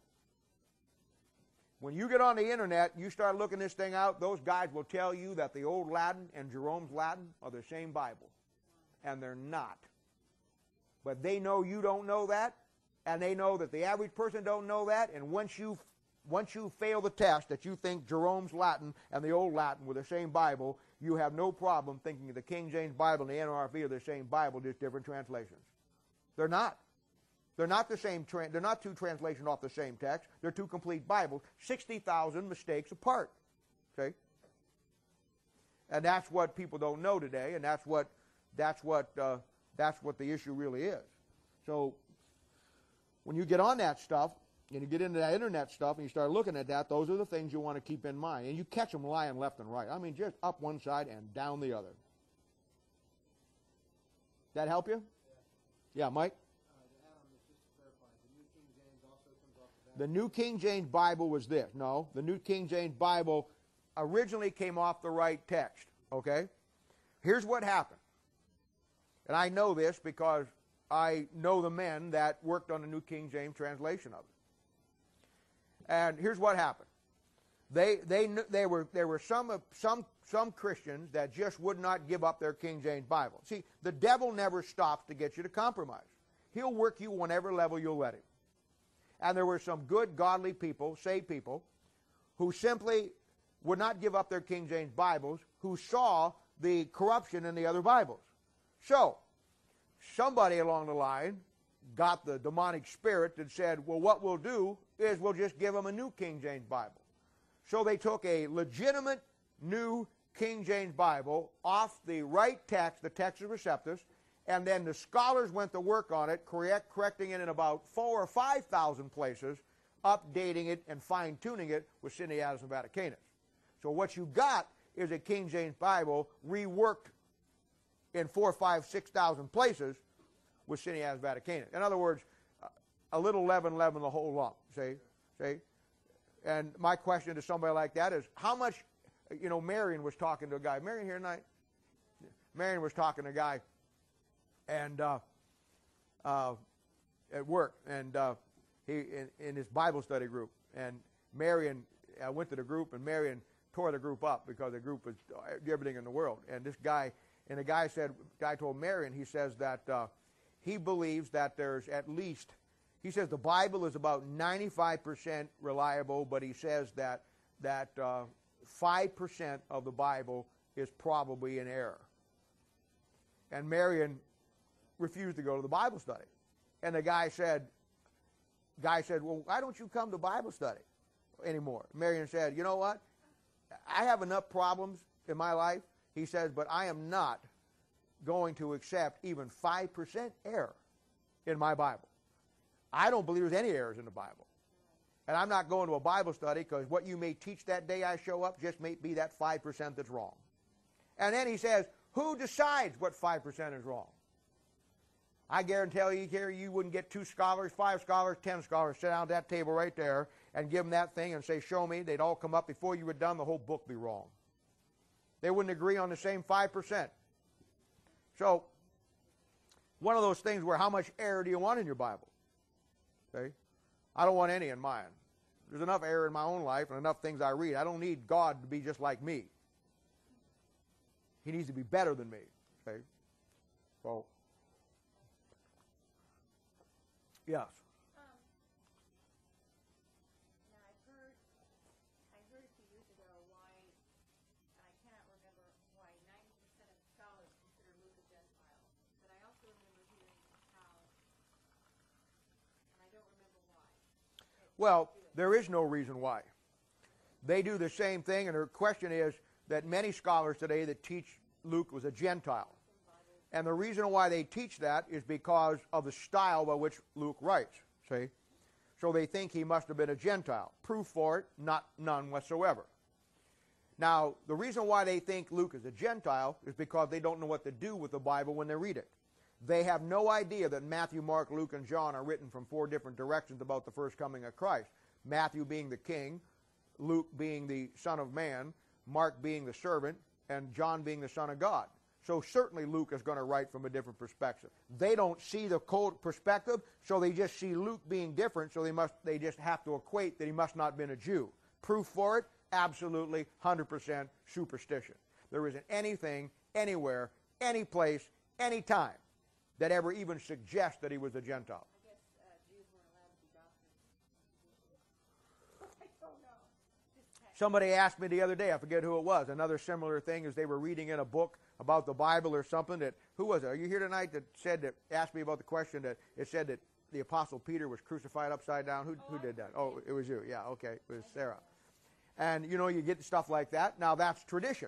When you get on the internet, you start looking this thing out, those guys will tell you that the Old Latin and Jerome's Latin are the same Bible. And they're not. But they know you don't know that, and they know that the average person don't know that, and once you once you fail the test that you think Jerome's Latin and the Old Latin were the same Bible, you have no problem thinking the King James Bible and the N R V are the same Bible, just different translations. They're not. They're not the same. Tra- they're not two translations off the same text. They're two complete Bibles, sixty thousand mistakes apart. Okay. And that's what people don't know today, and that's what that's what uh, that's what the issue really is. So when you get on that stuff and you get into that internet stuff and you start looking at that, those are the things you want to keep in mind. And you catch them lying left and right. I mean, just up one side and down the other. That help you? Yeah, Mike? The New King James Bible was this. No, the New King James Bible originally came off the right text. Okay? Here's what happened. And I know this because I know the men that worked on the New King James translation of it. And here's what happened. They they they were there were some some some Christians that just would not give up their King James Bible. See, the devil never stops to get you to compromise. He'll work you whenever level you'll let him. And there were some good, godly people, saved people, who simply would not give up their King James Bibles, who saw the corruption in the other Bibles. So, somebody along the line got the demonic spirit that said, well, what we'll do is we'll just give them a new King James Bible. So they took a legitimate new King James Bible off the right text, the Textus Receptus, and then the scholars went to work on it, correct, correcting it in about four or five thousand places, updating it and fine-tuning it with Cinnaeatus and Vaticanus. So what you got is a King James Bible reworked in four, five, six thousand places with Cinnaeatus Vaticanus. In other words, a little leaven leaven the whole lump. See, see. And my question to somebody like that is, how much? You know, Marion was talking to a guy. Marion here tonight. Marion was talking to a guy, and uh, uh, at work, and uh, he in, in his Bible study group. And Marion, I went to the group, and Marion tore the group up because the group was everything in the world. And this guy, and the guy said, guy told Marion, he says that uh, he believes that there's at least, he says the Bible is about ninety-five percent reliable, but he says that that uh, five percent of the Bible is probably in error. And Marion refused to go to the Bible study. And the guy said, guy said, well, why don't you come to Bible study anymore? Marion said, you know what? I have enough problems in my life, he says, but I am not going to accept even five percent error in my Bible. I don't believe there's any errors in the Bible. And I'm not going to a Bible study because what you may teach that day I show up just may be that five percent that's wrong. And then he says, who decides what five percent is wrong? I guarantee you here you wouldn't get two scholars, five scholars, ten scholars sit down at that table right there and give them that thing and say, show me. They'd all come up before you were done, the whole book would be wrong. They wouldn't agree on the same five percent. So, one of those things where how much error do you want in your Bible? Okay? I don't want any in mine. There's enough error in my own life and enough things I read. I don't need God to be just like me. He needs to be better than me. Okay? So, yes. Um, now I've heard, I heard a few years ago why, and I cannot remember why ninety percent of scholars consider Luke a Gentile. But I also remember hearing how, and I don't remember why. Well, there is no reason why. They do the same thing, and her question is that many scholars today that teach Luke was a Gentile. And the reason why they teach that is because of the style by which Luke writes, see? So they think he must have been a Gentile. Proof for it, not none whatsoever. Now, the reason why they think Luke is a Gentile is because they don't know what to do with the Bible when they read it. They have no idea that Matthew, Mark, Luke, and John are written from four different directions about the first coming of Christ. Matthew being the king, Luke being the Son of Man, Mark being the servant, and John being the Son of God. So certainly Luke is going to write from a different perspective. They don't see the cold perspective, so they just see Luke being different, so they must they just have to equate that he must not have been a Jew. Proof for it? Absolutely, one hundred percent superstition. There isn't anything, anywhere, any place, any time that ever even suggests that he was a Gentile. I guess uh, Jews weren't allowed to be doctors. I don't know. Just kind of- Somebody asked me the other day, I forget who it was, another similar thing is they were reading in a book about the Bible or something that, who was it? Are you here tonight that said that, asked me about the question that it said that the Apostle Peter was crucified upside down? Who, who did that? Oh, it was you. Yeah, okay. It was Sarah. And, you know, you get stuff like that. Now, that's tradition.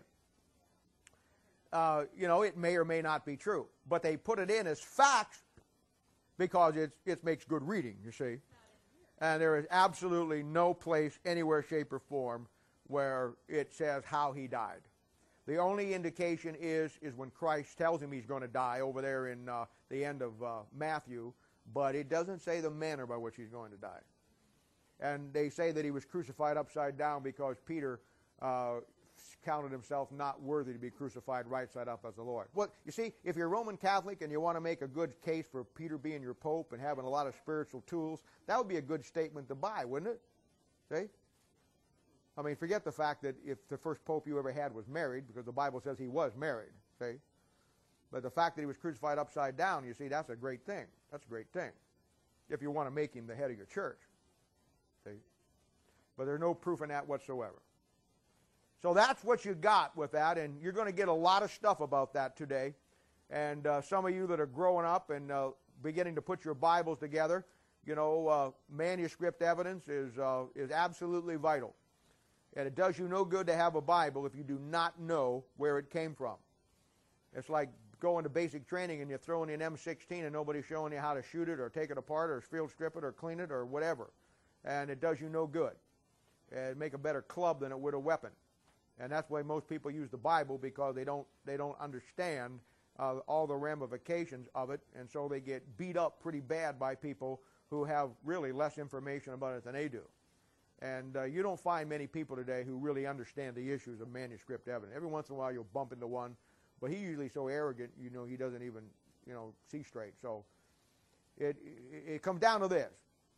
Uh, you know, it may or may not be true. But they put it in as facts because it's, it makes good reading, you see. And there is absolutely no place, anywhere, shape, or form where it says how he died. The only indication is is when Christ tells him he's going to die over there in uh, the end of uh, Matthew, but it doesn't say the manner by which he's going to die. And they say that he was crucified upside down because Peter uh, counted himself not worthy to be crucified right side up as the Lord. Well, you see, if you're Roman Catholic and you want to make a good case for Peter being your pope and having a lot of spiritual tools, that would be a good statement to buy, wouldn't it? See? I mean, forget the fact that if the first pope you ever had was married, because the Bible says he was married, see? But the fact that he was crucified upside down, you see, that's a great thing. That's a great thing. If you want to make him the head of your church, see? But there's no proof in that whatsoever. So that's what you got with that, and you're going to get a lot of stuff about that today. And uh, some of you that are growing up and uh, beginning to put your Bibles together, you know, uh, manuscript evidence is uh, is absolutely vital. And it does you no good to have a Bible if you do not know where it came from. It's like going to basic training and you're throwing in M sixteen and nobody's showing you how to shoot it or take it apart or field strip it or clean it or whatever. And it does you no good. It'd make a better club than it would a weapon. And that's why most people use the Bible, because they don't they don't understand uh, all the ramifications of it, and so they get beat up pretty bad by people who have really less information about it than they do. And uh, you don't find many people today who really understand the issues of manuscript evidence. Every once in a while you'll bump into one, but he's usually so arrogant, you know, he doesn't even, you know, see straight. So it, it, it comes down to this.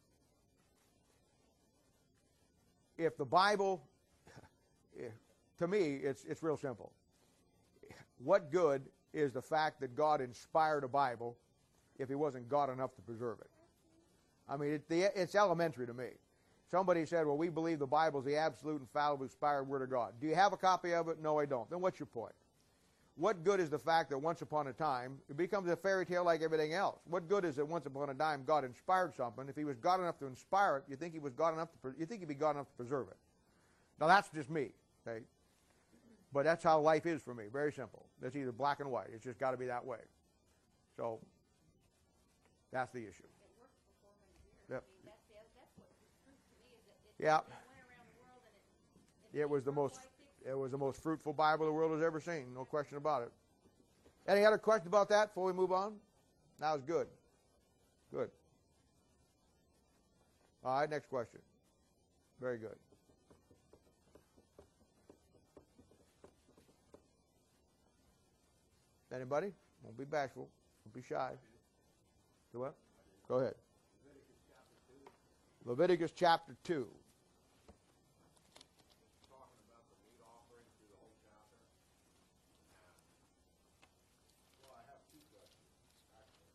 If the Bible, to me, it's, it's real simple. What good is the fact that God inspired a Bible if he wasn't God enough to preserve it? I mean, it, the, it's elementary to me. Somebody said, well, we believe the Bible is the absolute, infallible, inspired Word of God. Do you have a copy of it? No, I don't. Then what's your point? What good is the fact that once upon a time, it becomes a fairy tale like everything else? What good is it once upon a time God inspired something? If he was God enough to inspire it, you think he was God enough to, you think he'd be God enough to preserve it? Now that's just me, okay? But that's how life is for me, very simple. It's either black and white. It's just got to be that way. So that's the issue. It worked for four hundred years. Yep. I mean, that's, the, that's what the truth to me is. That it, Yeah. it went around the world and it, It was the most, worked like it. it was the most fruitful Bible the world has ever seen. No question about it. Any other questions about that before we move on? That was good. Good. All right, next question. Very good. Anybody? Won't be bashful. Won't be shy. Do what? Go ahead. Leviticus chapter two. Talking about the meat offering through the whole chapter. And, well, I have two questions, actually.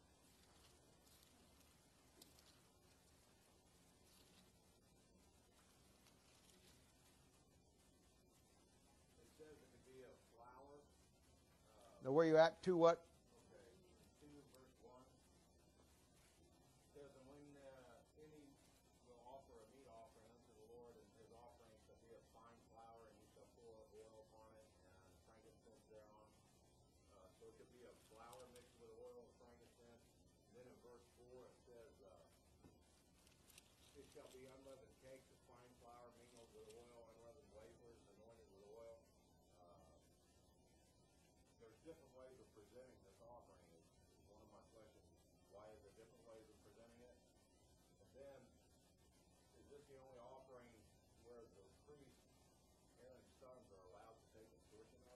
It says it could be a flour. Now, where you at? Two what? Okay, two verse one. Says, and when uh, any will offer a meat offering unto the Lord, and his offering shall be of fine flour, and you shall pour oil upon it, and frankincense thereon. Uh, so it could be a flour mixed with oil and frankincense. Then in verse four it says, uh, it shall be unleavened cakes of fine flour mingled with oil, unleavened wafers anointed with oil. Uh, there's different ways of presenting this offering. Is, is one of my questions. Why is there different ways of presenting it? And then, is this the only offering where the priest, Aaron's sons, are allowed to take a portion of?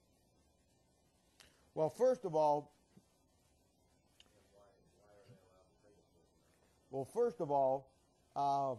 Well, first of all, And why, why are they allowed to take a portion of? well, first of all, uh,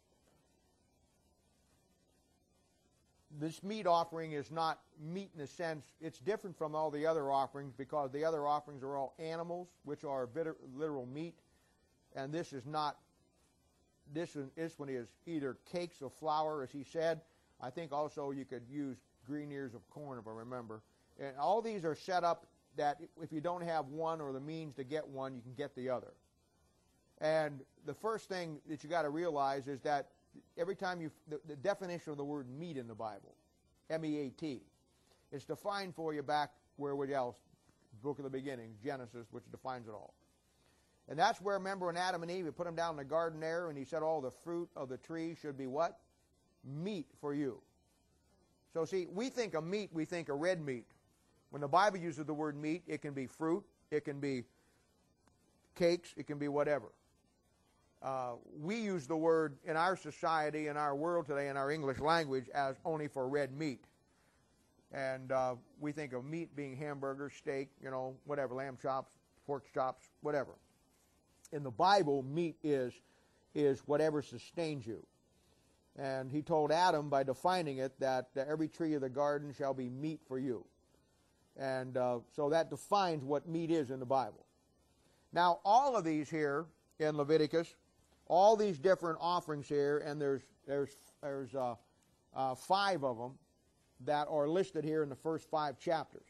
this meat offering is not meat in a sense. It's different from all the other offerings because the other offerings are all animals, which are bitter, literal meat, and this is not. This one, this one is either cakes of flour, as he said. I think also you could use green ears of corn, if I remember. And all these are set up that if you don't have one or the means to get one, you can get the other. And the first thing that you got to realize is that every time you, the, the definition of the word meat in the Bible, M E A T, it's defined for you back where would else, book of the beginning, Genesis, which defines it all. And that's where, remember, when Adam and Eve, he put them down in the garden there, and he said all the fruit of the tree should be what? Meat for you. So see, we think of meat, we think of red meat. When the Bible uses the word meat, it can be fruit, it can be cakes, it can be whatever. Uh, we use the word in our society, in our world today, in our English language, as only for red meat. And uh, we think of meat being hamburger, steak, you know, whatever, lamb chops, pork chops, whatever. In the Bible, meat is, is whatever sustains you. And he told Adam, by defining it, that uh, every tree of the garden shall be meat for you. And uh, so that defines what meat is in the Bible. Now, all of these here in Leviticus, all these different offerings here, and there's there's there's uh, uh, five of them that are listed here in the first five chapters.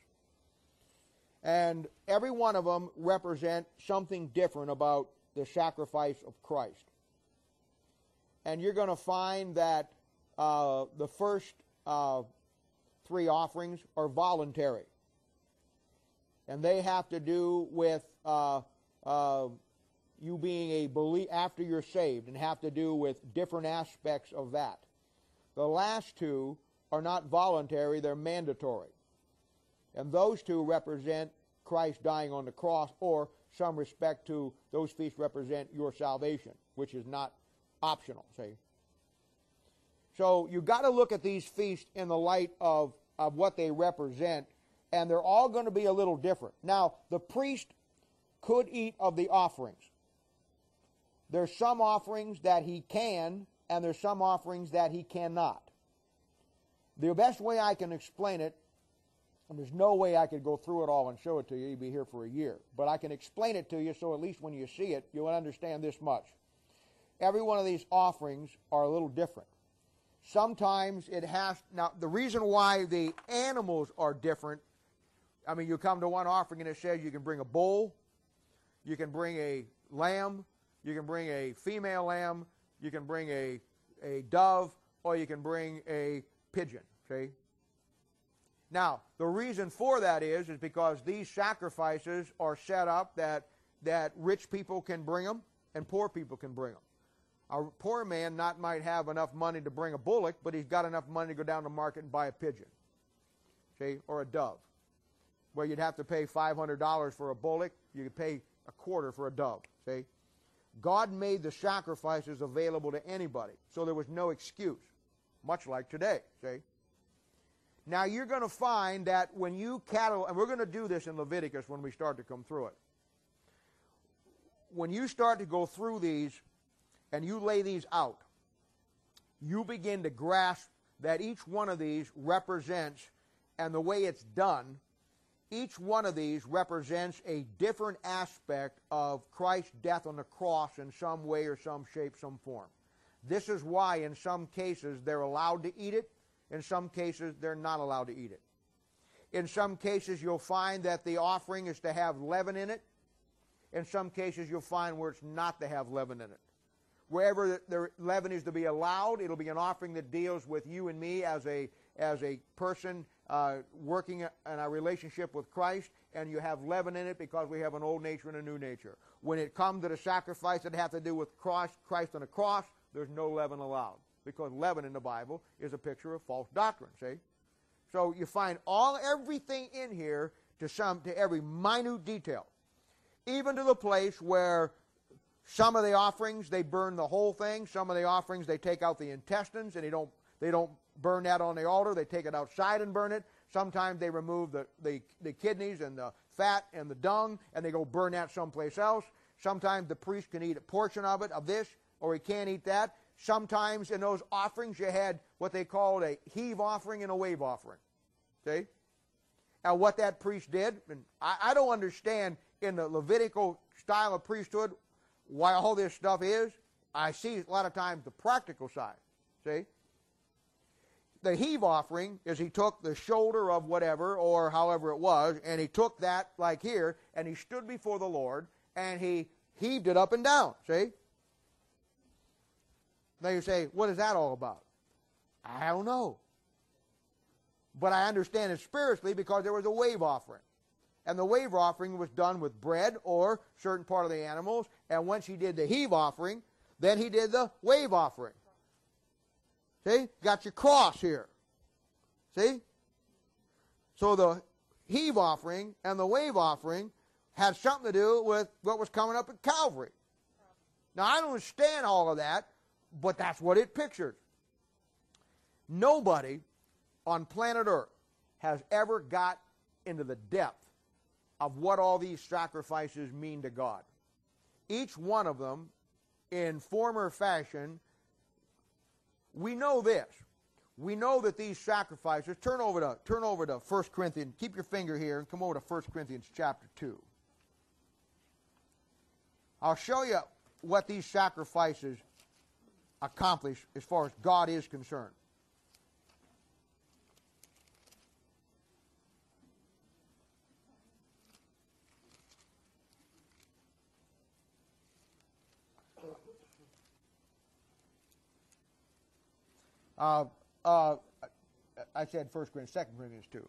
And every one of them represent something different about the sacrifice of Christ. And you're going to find that uh, the first uh, three offerings are voluntary. And they have to do with uh, uh, you being a believer after you're saved, and have to do with different aspects of that. The last two are not voluntary, they're mandatory. And those two represent Christ dying on the cross, or some respect to those feasts represent your salvation, which is not optional, see. So you've got to look at these feasts in the light of, of what they represent, and they're all going to be a little different. Now, the priest could eat of the offerings. There's some offerings that he can, and there's some offerings that he cannot. The best way I can explain it, and there's no way I could go through it all and show it to you, you'd be here for a year, but I can explain it to you so at least when you see it, you'll understand this much. Every one of these offerings are a little different. Sometimes it has, now the reason why the animals are different, I mean, you come to one offering and it says you can bring a bull, you can bring a lamb, you can bring a female lamb, you can bring a, a dove, or you can bring a pigeon, see? Now, the reason for that is, is because these sacrifices are set up that, that rich people can bring them and poor people can bring them. A poor man not might have enough money to bring a bullock, but he's got enough money to go down to the market and buy a pigeon, see, or a dove. Where you'd have to pay five hundred dollars for a bullock, you could pay a quarter for a dove, see. God made the sacrifices available to anybody, so there was no excuse, much like today, see. Now you're going to find that when you cattle, and we're going to do this in Leviticus when we start to come through it. When you start to go through these, and you lay these out, you begin to grasp that each one of these represents, and the way it's done, each one of these represents a different aspect of Christ's death on the cross in some way or some shape, some form. This is why in some cases they're allowed to eat it, in some cases they're not allowed to eat it. In some cases you'll find that the offering is to have leaven in it. In some cases you'll find where it's not to have leaven in it. Wherever the, the leaven is to be allowed, it'll be an offering that deals with you and me as a, as a person uh, working in a relationship with Christ, and you have leaven in it because we have an old nature and a new nature. When it comes to the sacrifice that have to do with cross, Christ on the cross, there's no leaven allowed, because leaven in the Bible is a picture of false doctrine, see? So you find all everything in here to some to every minute detail, even to the place where some of the offerings they burn the whole thing, some of the offerings they take out the intestines and they don't they don't burn that on the altar, they take it outside and burn it. Sometimes they remove the, the, the kidneys and the fat and the dung and they go burn that someplace else. Sometimes the priest can eat a portion of it, of this, or he can't eat that. Sometimes in those offerings you had what they called a heave offering and a wave offering. See? Now what that priest did, and I, I don't understand in the Levitical style of priesthood why all this stuff is. I see a lot of times the practical side. See? The heave offering is he took the shoulder of whatever, or however it was, and he took that like here, and he stood before the Lord, and he heaved it up and down. See? Now you say, what is that all about? I don't know. But I understand it spiritually because there was a wave offering. And the wave offering was done with bread or certain part of the animals. And once he did the heave offering, then he did the wave offering. See? Got your cross here. See? So the heave offering and the wave offering had something to do with what was coming up at Calvary. Now I don't understand all of that, but that's what it pictured. Nobody on planet Earth has ever got into the depth of what all these sacrifices mean to God. Each one of them, in form or fashion, we know this. We know that these sacrifices, turn over to turn over to First Corinthians, keep your finger here and come over to First Corinthians chapter two. I'll show you what these sacrifices accomplish as far as God is concerned. Uh, uh, I said First Corinthians, Second Corinthians two.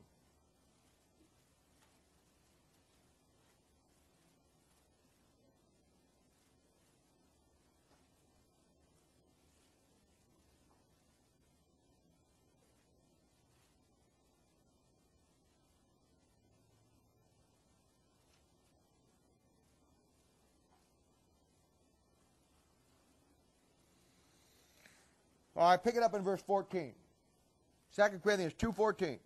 All right, pick it up in verse fourteen. Second Corinthians two fourteen.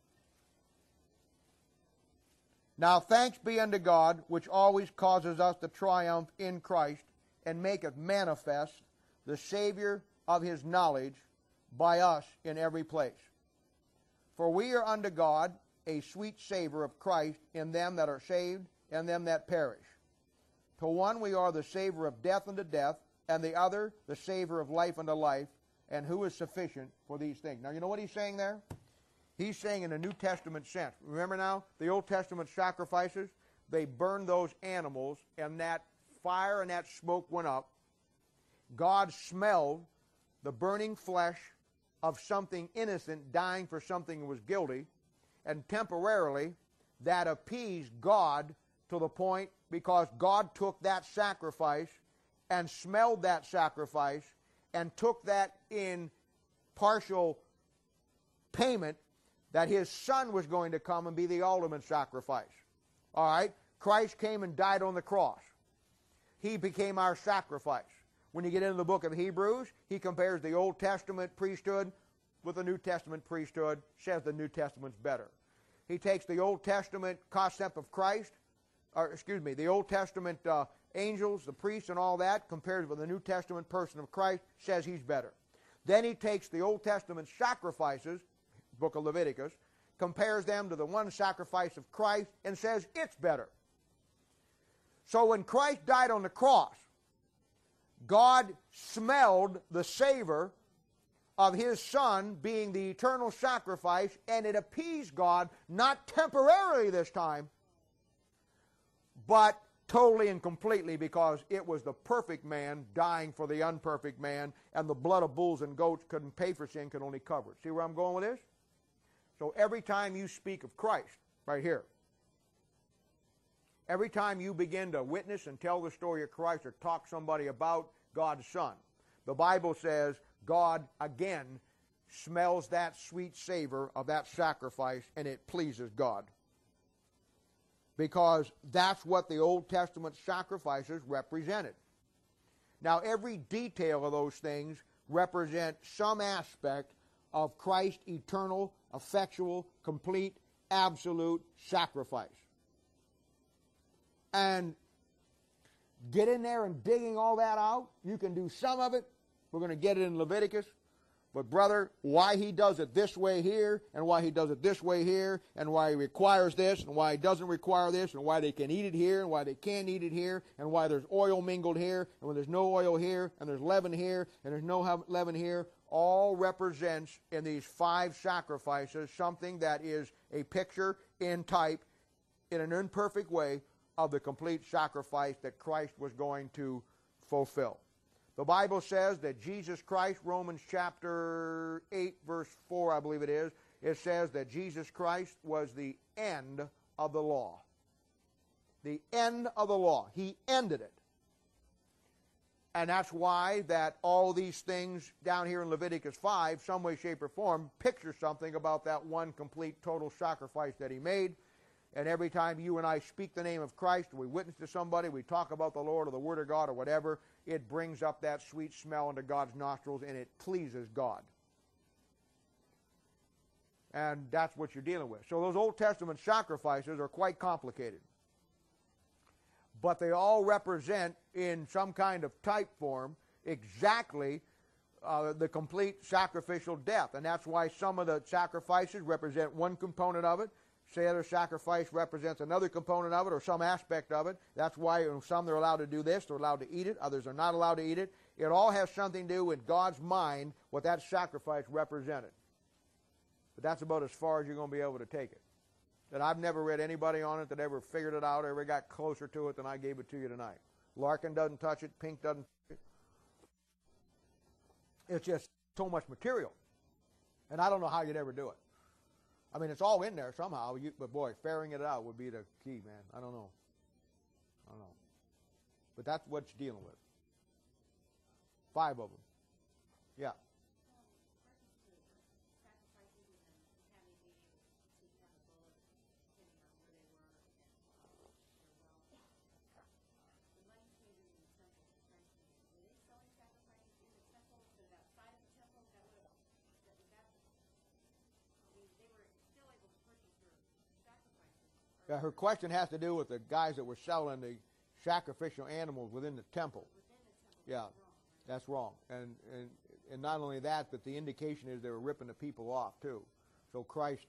Now thanks be unto God, which always causes us to triumph in Christ, and maketh manifest the Savior of his knowledge by us in every place. For we are unto God a sweet savor of Christ in them that are saved and them that perish. To one we are the savor of death unto death, and the other the savor of life unto life. And who is sufficient for these things? Now, you know what he's saying there? He's saying in a New Testament sense. Remember now, the Old Testament sacrifices, they burned those animals, and that fire and that smoke went up. God smelled the burning flesh of something innocent dying for something that was guilty, and temporarily that appeased God to the point because God took that sacrifice and smelled that sacrifice and took that in partial payment that his Son was going to come and be the ultimate sacrifice. All right? Christ came and died on the cross. He became our sacrifice. When you get into the book of Hebrews, he compares the Old Testament priesthood with the New Testament priesthood, says the New Testament's better. He takes the Old Testament concept of Christ or excuse me, the Old Testament uh, angels, the priests, and all that, compared with the New Testament person of Christ, says he's better. Then he takes the Old Testament sacrifices, book of Leviticus, compares them to the one sacrifice of Christ, and says it's better. So when Christ died on the cross, God smelled the savor of his Son being the eternal sacrifice, and it appeased God, not temporarily this time, but totally and completely, because it was the perfect man dying for the unperfect man, and the blood of bulls and goats couldn't pay for sin, could only cover it. See where I'm going with this? So every time you speak of Christ, right here, every time you begin to witness and tell the story of Christ or talk somebody about God's Son, the Bible says God again smells that sweet savor of that sacrifice, and it pleases God. Because that's what the Old Testament sacrifices represented. Now, every detail of those things represent some aspect of Christ's eternal, effectual, complete, absolute sacrifice. And get in there and digging all that out. You can do some of it. We're going to get it in Leviticus. But brother, why he does it this way here, and why he does it this way here, and why he requires this, and why he doesn't require this, and why they can eat it here, and why they can't eat it here, and why there's oil mingled here, and when there's no oil here, and there's leaven here, and there's no leaven here, all represents in these five sacrifices something that is a picture in type, in an imperfect way, of the complete sacrifice that Christ was going to fulfill. The Bible says that Jesus Christ, Romans chapter eight, verse four, I believe it is, it says that Jesus Christ was the end of the law. The end of the law. He ended it. And that's why that all these things down here in Leviticus five, some way, shape, or form, picture something about that one complete, total sacrifice that he made. And every time you and I speak the name of Christ, we witness to somebody, we talk about the Lord or the Word of God or whatever, it brings up that sweet smell into God's nostrils, and it pleases God. And that's what you're dealing with. So those Old Testament sacrifices are quite complicated. But they all represent, in some kind of type form, exactly uh, the complete sacrificial death. And that's why some of the sacrifices represent one component of it. Say other sacrifice represents another component of it or some aspect of it. That's why some they're allowed to do this, they're allowed to eat it, others are not allowed to eat it. It all has something to do with God's mind, what that sacrifice represented. But that's about as far as you're going to be able to take it. And I've never read anybody on it that ever figured it out or ever got closer to it than I gave it to you tonight. Larkin doesn't touch it, Pink doesn't touch it. It's just so much material. And I don't know how you'd ever do it. I mean, it's all in there somehow, you, but boy, ferrying it out would be the key, man. I don't know. I don't know. But that's what you're dealing with. Five of them. Yeah. Yeah, her question has to do with the guys that were selling the sacrificial animals within the temple. Yeah, that's wrong. And, and and not only that, but the indication is they were ripping the people off too. So Christ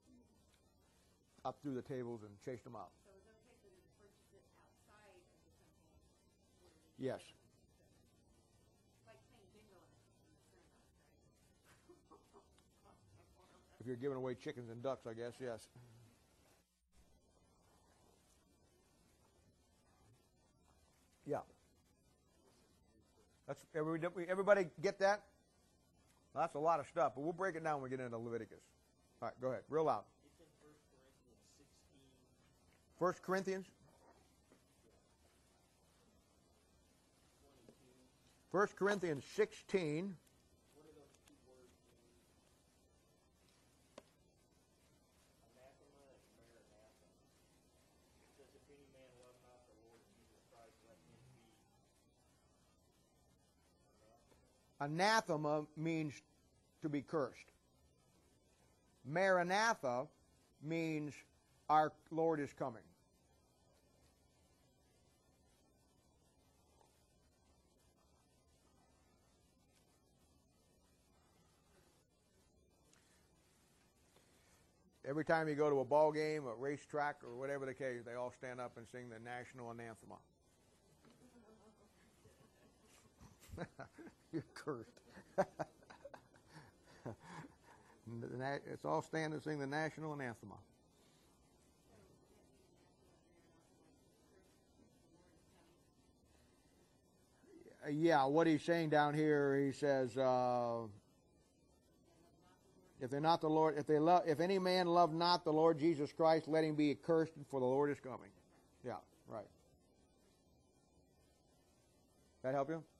up through the tables and chased them out. So it's okay for them to purchase it outside of the temple? Yes. It's like playing bingo in the synagogue, right? If you're giving away chickens and ducks, I guess, yes. Yeah. That's everybody, everybody get that? Well, that's a lot of stuff, but we'll break it down when we get into Leviticus. All right, go ahead, real loud. It's in First Corinthians sixteen. First Corinthians? First Corinthians sixteen. What do those two words mean? Anathema and maranatha. It says, if any man love not the Lord Jesus Christ, let him be. Anathema means to be cursed. Maranatha means our Lord is coming. every time you go to a ball game, a racetrack, or whatever the case, they all stand up and sing the national anathema. You're cursed. It's all stand and sing the national anathema. Yeah, what he's saying down here, he says, uh, if they're not the Lord, if they love, if any man love not the Lord Jesus Christ, let him be accursed, for the Lord is coming. Yeah, right. That help you?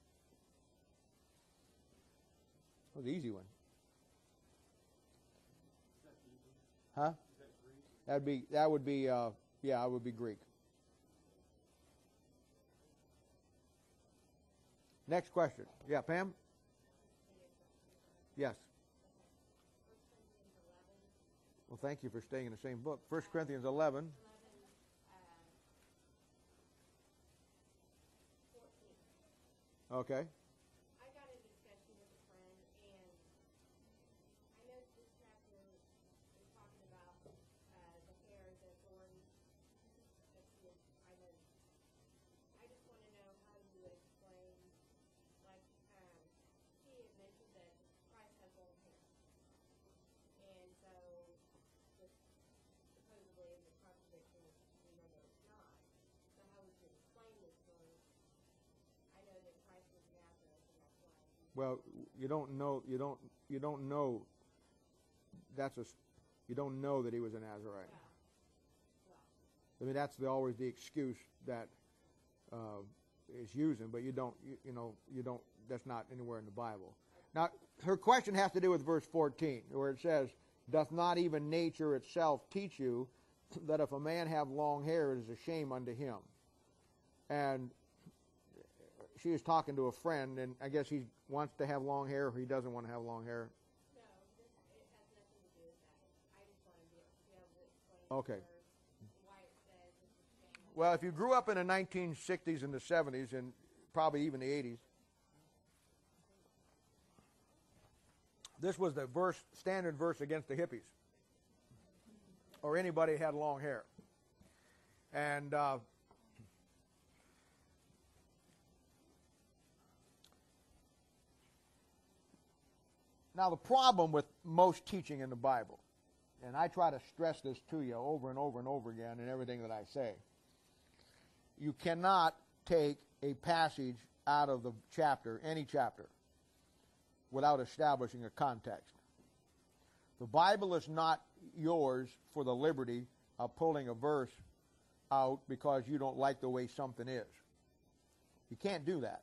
That was an easy one. Huh? That'd be that would be uh, yeah, it would be Greek. Next question. Yeah, Pam? Yes. Well, thank you for staying in the same book. First Corinthians eleven. Okay. I got a discussion with a friend, and I know this chapter is talking about uh, the hair, the thorns. That's the, I know. I just want to know how you would explain, like, um, he had mentioned that Christ has long hair, and so this supposedly is a contradiction, which we know that it's not. So how would you explain this one? I know that Christ was Nazareth, and that's why. Well, you don't know. You don't. You don't know. That's a. You don't know that he was a Nazarite. Well, well, I mean, that's the, always the excuse that uh, is using, but you don't. You, you know, you don't. That's not anywhere in the Bible. Now, her question has to do with verse fourteen, where it says, "Doth not even nature itself teach you that if a man have long hair, it is a shame unto him?" And she is talking to a friend, and I guess he wants to have long hair, or he doesn't want to have long hair. no, this, it has nothing to do with that. I just want to be, be able to explain Okay. the verse, why it says it's a shame. Well, if you grew up in the nineteen sixties and the seventies, and probably even the eighties, this was the verse, standard verse against the hippies, or anybody who had long hair. And uh, now the problem with most teaching in the Bible, and I try to stress this to you over and over and over again in everything that I say, you cannot take a passage out of the chapter, any chapter, without establishing a context. The Bible is not yours for the liberty of pulling a verse out because you don't like the way something is. You can't do that.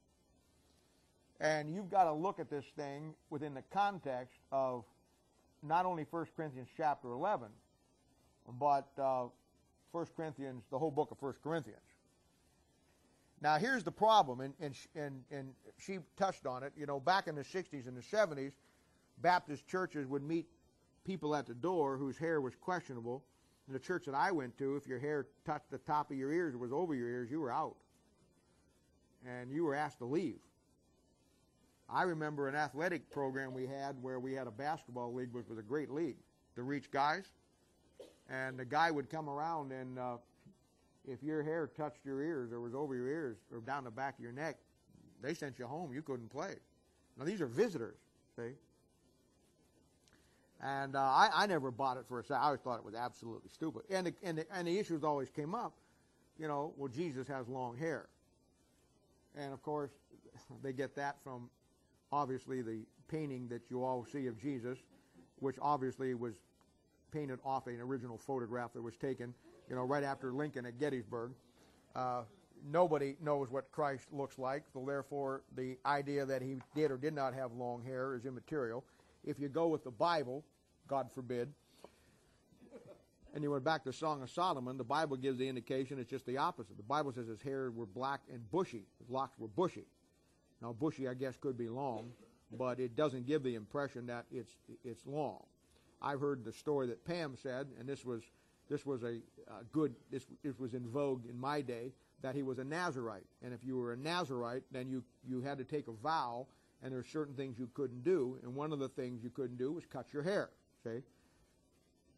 And you've got to look at this thing within the context of not only First Corinthians chapter eleven, but uh, First Corinthians, the whole book of First Corinthians. Now, here's the problem, and, and, and, and she touched on it. You know, back in the sixties and the seventies, Baptist churches would meet people at the door whose hair was questionable. In the church that I went to, if your hair touched the top of your ears or was over your ears, you were out. And you were asked to leave. I remember an athletic program we had where we had a basketball league, which was a great league to reach guys. And the guy would come around, and uh, if your hair touched your ears or was over your ears or down the back of your neck, they sent you home. You couldn't play. Now, these are visitors, see? And uh, I, I never bought it for a second. I always thought it was absolutely stupid. And the, and, the, and the issues always came up, you know, well, Jesus has long hair. And, of course, they get that from, obviously, the painting that you all see of Jesus, which obviously was painted off an original photograph that was taken, you know, right after Lincoln at Gettysburg. Uh, nobody knows what Christ looks like, so therefore the idea that he did or did not have long hair is immaterial. If you go with the Bible, God forbid, and you went back to Song of Solomon, the Bible gives the indication it's just the opposite. The Bible says his hair were black and bushy. His locks were bushy. Now, bushy, I guess, could be long, but it doesn't give the impression that it's it's long. I've heard the story that Pam said, and this was this was a uh, good, this, this was in vogue in my day, that he was a Nazarite. And if you were a Nazarite, then you, you had to take a vow, and there are certain things you couldn't do, and one of the things you couldn't do was cut your hair, see?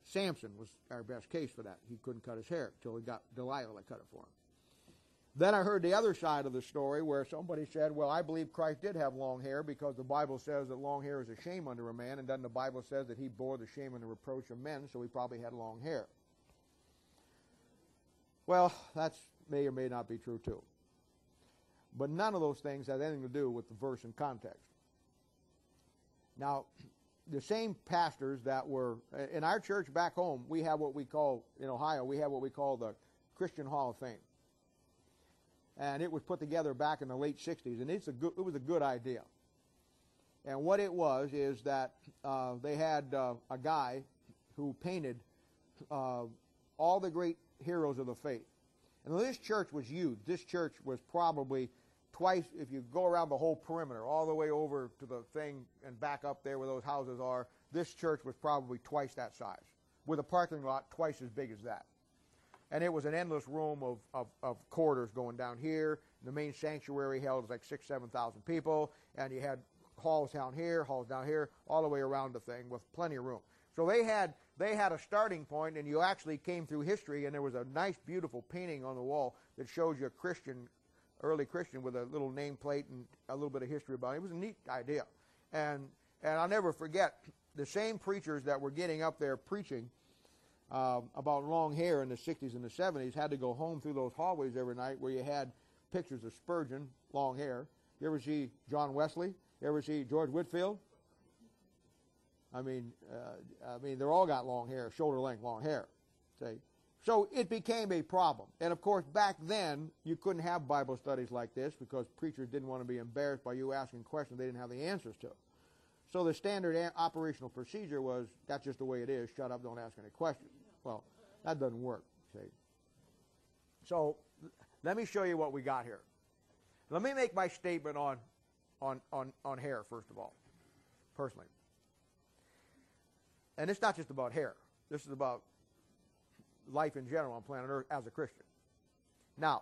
Samson was our best case for that. He couldn't cut his hair until he got Delilah to cut it for him. Then I heard the other side of the story where somebody said, well, I believe Christ did have long hair because the Bible says that long hair is a shame unto a man, and then the Bible says that he bore the shame and the reproach of men, so he probably had long hair. Well, that may or may not be true too. But none of those things has anything to do with the verse and context. Now, the same pastors that were, in our church back home, we have what we call, in Ohio, we have what we call the Christian Hall of Fame. And it was put together back in the late sixties, and it's a good, it was a good idea. And what it was is that uh, they had uh, a guy who painted uh, all the great heroes of the faith. And this church was huge. This church was probably twice, if you go around the whole perimeter, all the way over to the thing and back up there where those houses are, this church was probably twice that size, with a parking lot twice as big as that. And it was an endless room of, of, of corridors going down here. The main sanctuary held like six, seven thousand people, and you had halls down here, halls down here, all the way around the thing with plenty of room. So they had they had a starting point, and you actually came through history, and there was a nice, beautiful painting on the wall that shows you a Christian, early Christian, with a little nameplate and a little bit of history about it. It was a neat idea, and and I'll never forget the same preachers that were getting up there preaching Uh, about long hair in the sixties and the seventies had to go home through those hallways every night where you had pictures of Spurgeon, long hair. You ever see John Wesley? You ever see George Whitefield? I mean, uh, I mean, they're all got long hair, shoulder length long hair. See? So it became a problem. And of course, back then, you couldn't have Bible studies like this because preachers didn't want to be embarrassed by you asking questions they didn't have the answers to. So the standard a- operational procedure was, that's just the way it is, shut up, don't ask any questions. Well, that doesn't work, see. So let me show you what we got here. Let me make my statement on, on, on, on hair, first of all, personally. And it's not just about hair. This is about life in general on planet Earth as a Christian. Now,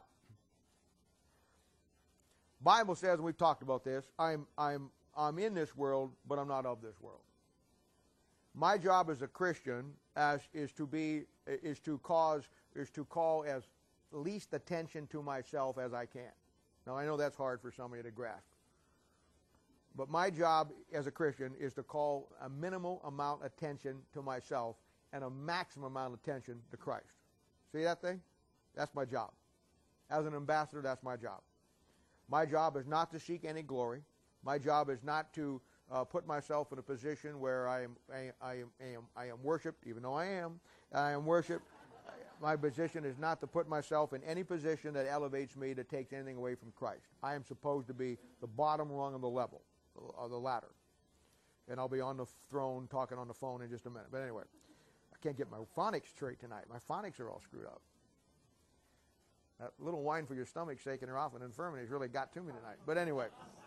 Bible says, and we've talked about this, I'm, I'm, I'm in this world, but I'm not of this world. My job as a Christian as is to be is to cause is to call as least attention to myself as I can. Now I know that's hard for somebody to grasp. But my job as a Christian is to call a minimal amount of attention to myself and a maximum amount of attention to Christ. See that thing? That's my job. As an ambassador, that's my job. My job is not to seek any glory. My job is not to uh, put myself in a position where I am, I, I, am, I, am, I am worshipped, even though I am. I am worshipped. My position is not to put myself in any position that elevates me, that takes anything away from Christ. I am supposed to be the bottom rung of the level, of the ladder. And I'll be on the throne talking on the phone in just a minute. But anyway, I can't get my phonics straight tonight. My phonics are all screwed up. That little wine for your stomach's sake and her off an infirmity has really got to me tonight. But anyway.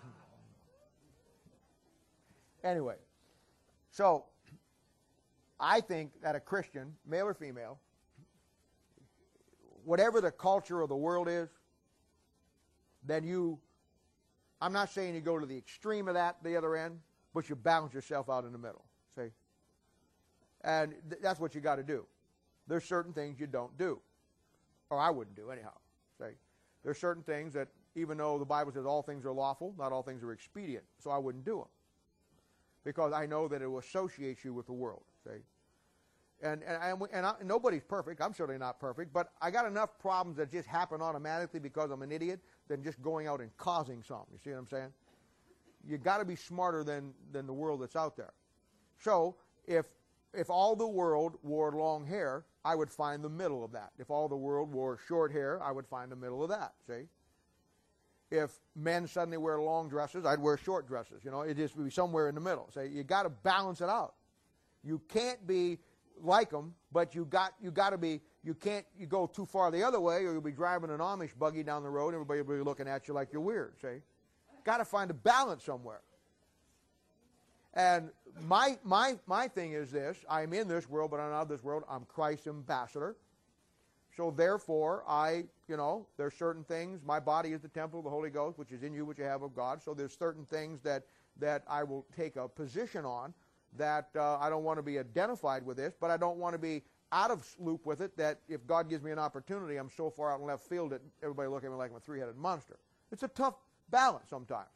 Anyway, so I think that a Christian, male or female, whatever the culture of the world is, then you, I'm not saying you go to the extreme of that, the other end, but you balance yourself out in the middle, see? And th- that's what you got to do. There's certain things you don't do, or I wouldn't do anyhow, see? There's certain things that, even though the Bible says all things are lawful, not all things are expedient, so I wouldn't do them. Because I know that it will associate you with the world, see? And and, I, and I, nobody's perfect. I'm certainly not perfect. But I got enough problems that just happen automatically because I'm an idiot than just going out and causing something. You see what I'm saying? You got to be smarter than, than the world that's out there. So if if all the world wore long hair, I would find the middle of that. If all the world wore short hair, I would find the middle of that, see? If men suddenly wear long dresses, I'd wear short dresses. You know, it just would be somewhere in the middle. So you got to balance it out. You can't be like them, but you got you got to be. You can't you go too far the other way, or you'll be driving an Amish buggy down the road. And everybody will be looking at you like you're weird. See, got to find a balance somewhere. And my my my thing is this: I'm in this world, but I'm not of this world. I'm Christ's ambassador. So therefore, I, you know, there's certain things. My body is the temple of the Holy Ghost, which is in you, which you have of God. So there's certain things that, that I will take a position on that uh, I don't want to be identified with this, but I don't want to be out of loop with it, that if God gives me an opportunity, I'm so far out in left field that everybody look at me like I'm a three-headed monster. It's a tough balance sometimes.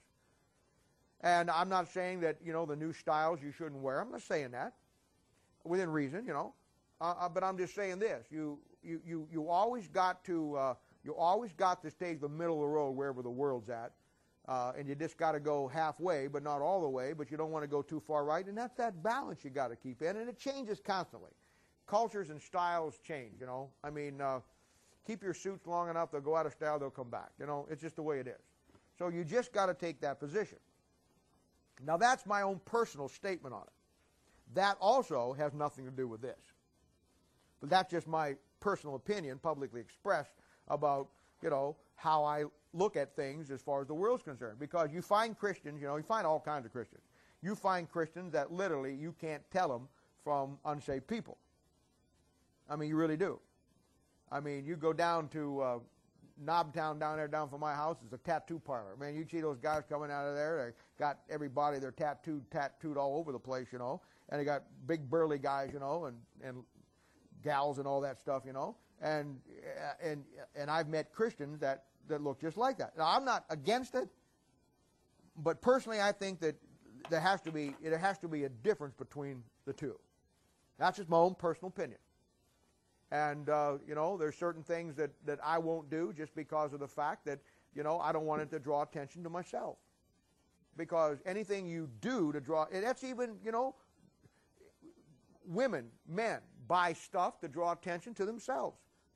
And I'm not saying that, you know, the new styles you shouldn't wear. I'm not saying that. Within reason, you know. Uh, uh, but I'm just saying this. You you you, you always got to uh, you always got to stay the middle of the road wherever the world's at. Uh, and you just got to go halfway, but not all the way, but you don't want to go too far right. And that's that balance you got to keep in. And it changes constantly. Cultures and styles change, you know. I mean, uh, keep your suits long enough, they'll go out of style, they'll come back. You know, it's just the way it is. So you just got to take that position. Now, that's my own personal statement on it. That also has nothing to do with this. But that's just my personal opinion, publicly expressed, about, you know, how I look at things as far as the world's concerned. Because you find Christians, you know, you find all kinds of Christians. You find Christians that literally you can't tell them from unsaved people. I mean, you really do. I mean, you go down to uh, Knobtown down there, down from my house, it's a tattoo parlor. Man, you see those guys coming out of there, they got everybody, they're tattooed, tattooed all over the place, you know. And they got big burly guys, you know, and, and gals and all that stuff, you know. And and and I've met Christians that, that look just like that. Now, I'm not against it, but personally I think that there has to be there has to be a difference between the two. That's just my own personal opinion. And, uh, you know, there's certain things that, that I won't do just because of the fact that, you know, I don't want it to draw attention to myself. Because anything you do to draw, and that's even, you know, women, men, buy stuff to draw attention to themselves.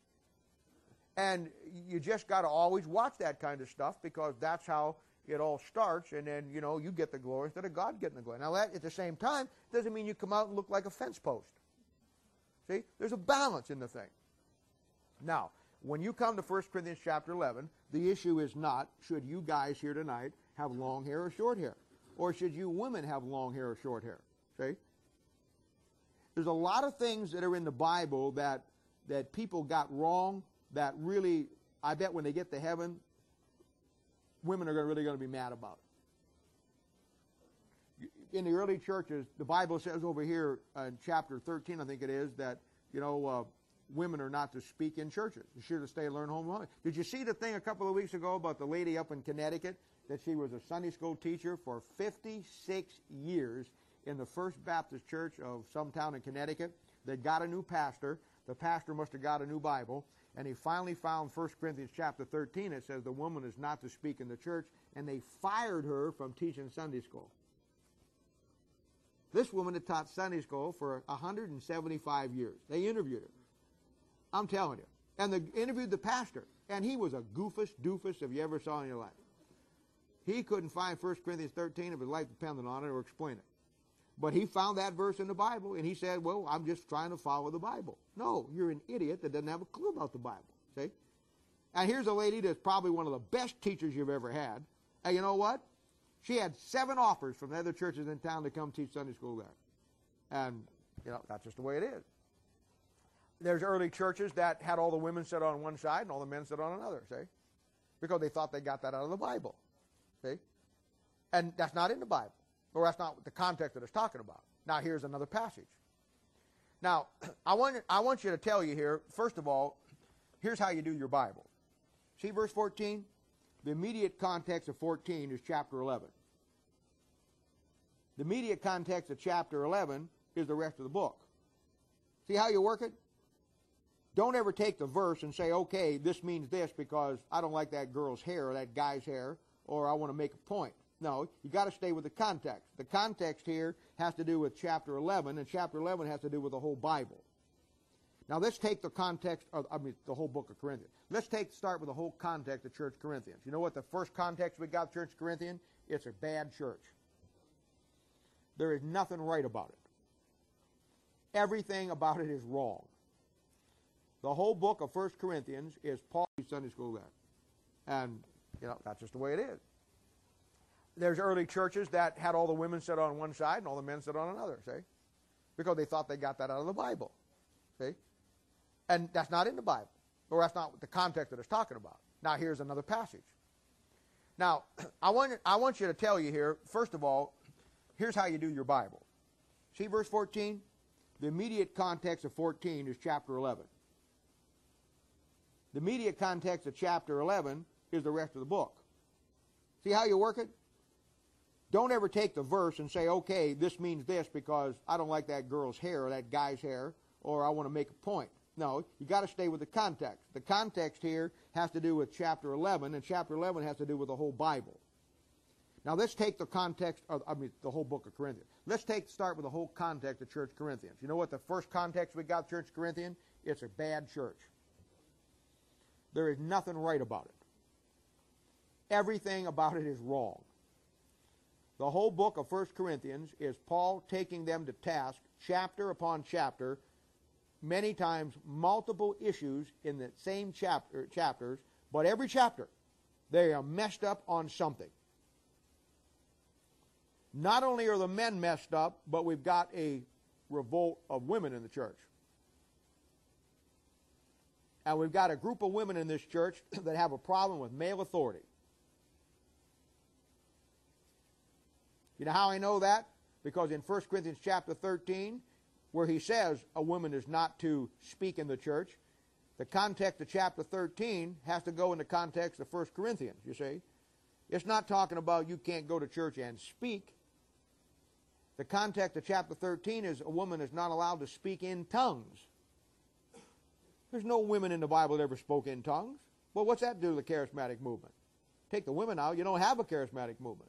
And you just got to always watch that kind of stuff, because that's how it all starts, and then, you know, you get the glory instead of God getting the glory. Now, that, at the same time, doesn't mean you come out and look like a fence post. See, there's a balance in the thing. Now, when you come to First Corinthians chapter eleven, the issue is not, should you guys here tonight have long hair or short hair? Or should you women have long hair or short hair? See? There's a lot of things that are in the Bible that, that people got wrong, that really, I bet when they get to heaven, women are really going to be mad about. In the early churches, the Bible says over here in chapter thirteen, I think it is, that, you know, uh, women are not to speak in churches. You're sure to stay and learn home alone. Did you see the thing a couple of weeks ago about the lady up in Connecticut, that she was a Sunday school teacher for fifty-six years in the First Baptist Church of some town in Connecticut? They got a new pastor. The pastor must have got a new Bible. And he finally found First Corinthians chapter thirteen. It says the woman is not to speak in the church. And they fired her from teaching Sunday school. This woman had taught Sunday school for one hundred seventy-five years. They interviewed her. I'm telling you. And they interviewed the pastor. And he was a goofus doofus if you ever saw in your life. He couldn't find First Corinthians thirteen if his life depended on it or explain it. But he found that verse in the Bible, and he said, well, I'm just trying to follow the Bible. No, you're an idiot that doesn't have a clue about the Bible. See? And here's a lady that's probably one of the best teachers you've ever had. And you know what? She had seven offers from the other churches in town to come teach Sunday school there. And, you know, that's just the way it is. There's early churches that had all the women sit on one side and all the men sit on another, see? Because they thought they got that out of the Bible, see? And that's not in the Bible, or that's not the context that it's talking about. Now, here's another passage. Now, I want, I want you to tell you here, first of all, here's how you do your Bible. See verse fourteen? The immediate context of fourteen is chapter eleven. The immediate context of chapter eleven is the rest of the book. See how you work it? Don't ever take the verse and say, okay, this means this because I don't like that girl's hair or that guy's hair, or I want to make a point. No, you got to stay with the context. The context here has to do with chapter eleven, and chapter eleven has to do with the whole Bible. Now let's take the context of, I mean, the whole book of Corinthians. Let's take start with the whole context of Church Corinthians. You know what the first context we got, Church Corinthians? It's a bad church. There is nothing right about it. Everything about it is wrong. The whole book of First Corinthians is Paul's Sunday school there. And, you know, that's just the way it is. There's early churches that had all the women sit on one side and all the men sit on another, see? Because they thought they got that out of the Bible, see? And that's not in the Bible, or that's not the context that it's talking about. Now, here's another passage. Now, I want, I want you to tell you here, first of all, here's how you do your Bible. See verse fourteen? The immediate context of fourteen is chapter eleven. The immediate context of chapter eleven is the rest of the book. See how you work it? Don't ever take the verse and say, okay, this means this because I don't like that girl's hair or that guy's hair, or I want to make a point. No, you got to stay with the context. The context here has to do with chapter eleven, and chapter eleven has to do with the whole Bible. Now let's take the context of, I mean, the whole book of Corinthians. Let's take start with the whole context of Church Corinthians. You know what the first context we got, Church Corinthian? It's a bad church. There is nothing right about it. Everything about it is wrong. The whole book of First Corinthians is Paul taking them to task, chapter upon chapter, many times multiple issues in the same chapter, chapters, but every chapter they are messed up on something. Not only are the men messed up, but we've got a revolt of women in the church. And we've got a group of women in this church that have a problem with male authority. You know how I know that? Because in First Corinthians chapter thirteen, where he says a woman is not to speak in the church, the context of chapter thirteen has to go in the context of First Corinthians, you see. It's not talking about you can't go to church and speak. The context of chapter thirteen is a woman is not allowed to speak in tongues. There's no women in the Bible that ever spoke in tongues. Well, what's that do to the charismatic movement? Take the women out, you don't have a charismatic movement.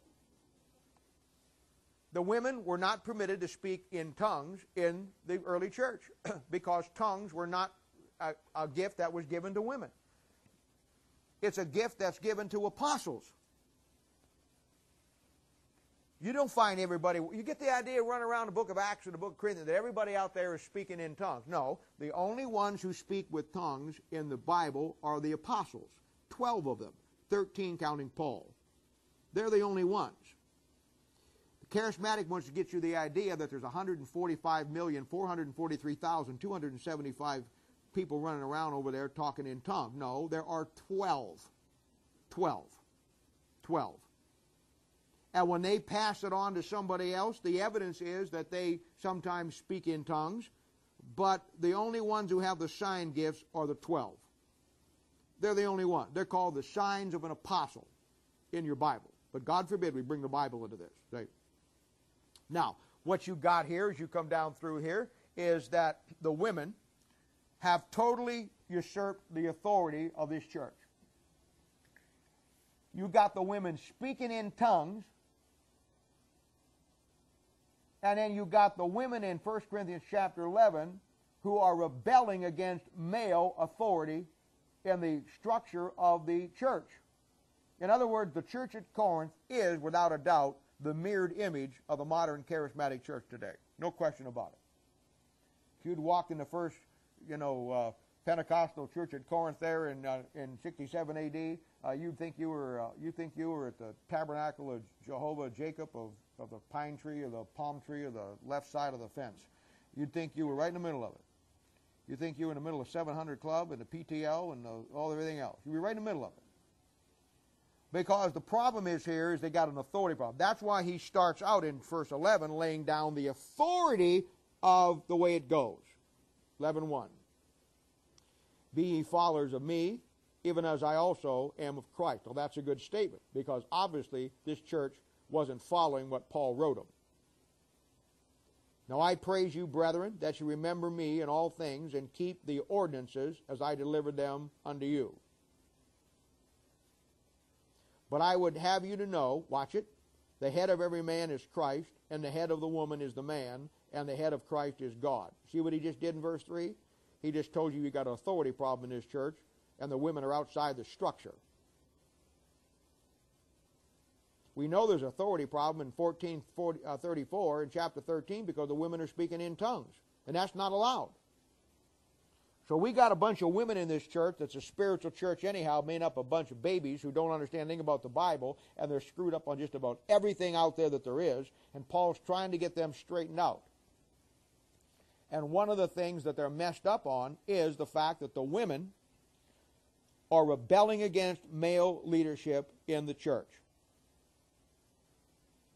The women were not permitted to speak in tongues in the early church because tongues were not a, a gift that was given to women. It's a gift that's given to apostles. You don't find everybody, you get the idea run around the book of Acts or the book of Corinthians that everybody out there is speaking in tongues. No, the only ones who speak with tongues in the Bible are the apostles. Twelve of them, thirteen counting Paul. They're the only ones. The charismatic wants to get you the idea that there's one hundred forty-five million, four hundred forty-three thousand, two hundred seventy-five people running around over there talking in tongues. No, there are twelve. Twelve. Twelve. And when they pass it on to somebody else, the evidence is that they sometimes speak in tongues, but the only ones who have the sign gifts are the twelve. They're the only ones. They're called the signs of an apostle in your Bible. But God forbid we bring the Bible into this. Right? Now, what you got here as you come down through here is that the women have totally usurped the authority of this church. You got the women speaking in tongues, and then you got the women in First Corinthians chapter eleven who are rebelling against male authority in the structure of the church. In other words, the church at Corinth is, without a doubt, the mirrored image of the modern charismatic church today. No question about it. If you'd walked in the first, you know, uh, Pentecostal church at Corinth there in uh, in sixty-seven A D, uh, you'd think you were uh, you think you were at the tabernacle of Jehovah Jacob of, of the pine tree or the palm tree or the left side of the fence. You'd think you were right in the middle of it. You think you were in the middle of seven hundred Club and the P T L and the, all everything else. You'd be right in the middle of it. Because the problem is here is they got an authority problem. That's why he starts out in verse eleven laying down the authority of the way it goes. eleven one. Be ye followers of me, even as I also am of Christ. Well, that's a good statement, because obviously this church wasn't following what Paul wrote them. Now I praise you, brethren, that you remember me in all things, and keep the ordinances as I delivered them unto you. But I would have you to know, watch it, the head of every man is Christ, and the head of the woman is the man, and the head of Christ is God. See what he just did in verse three? He just told you you got an authority problem in this church, and the women are outside the structure. We know there's an authority problem in fourteen thirty-four in chapter thirteen because the women are speaking in tongues, and that's not allowed. So we got a bunch of women in this church that's a spiritual church anyhow, made up a bunch of babies who don't understand anything about the Bible, and they're screwed up on just about everything out there that there is, and Paul's trying to get them straightened out. And one of the things that they're messed up on is the fact that the women are rebelling against male leadership in the church.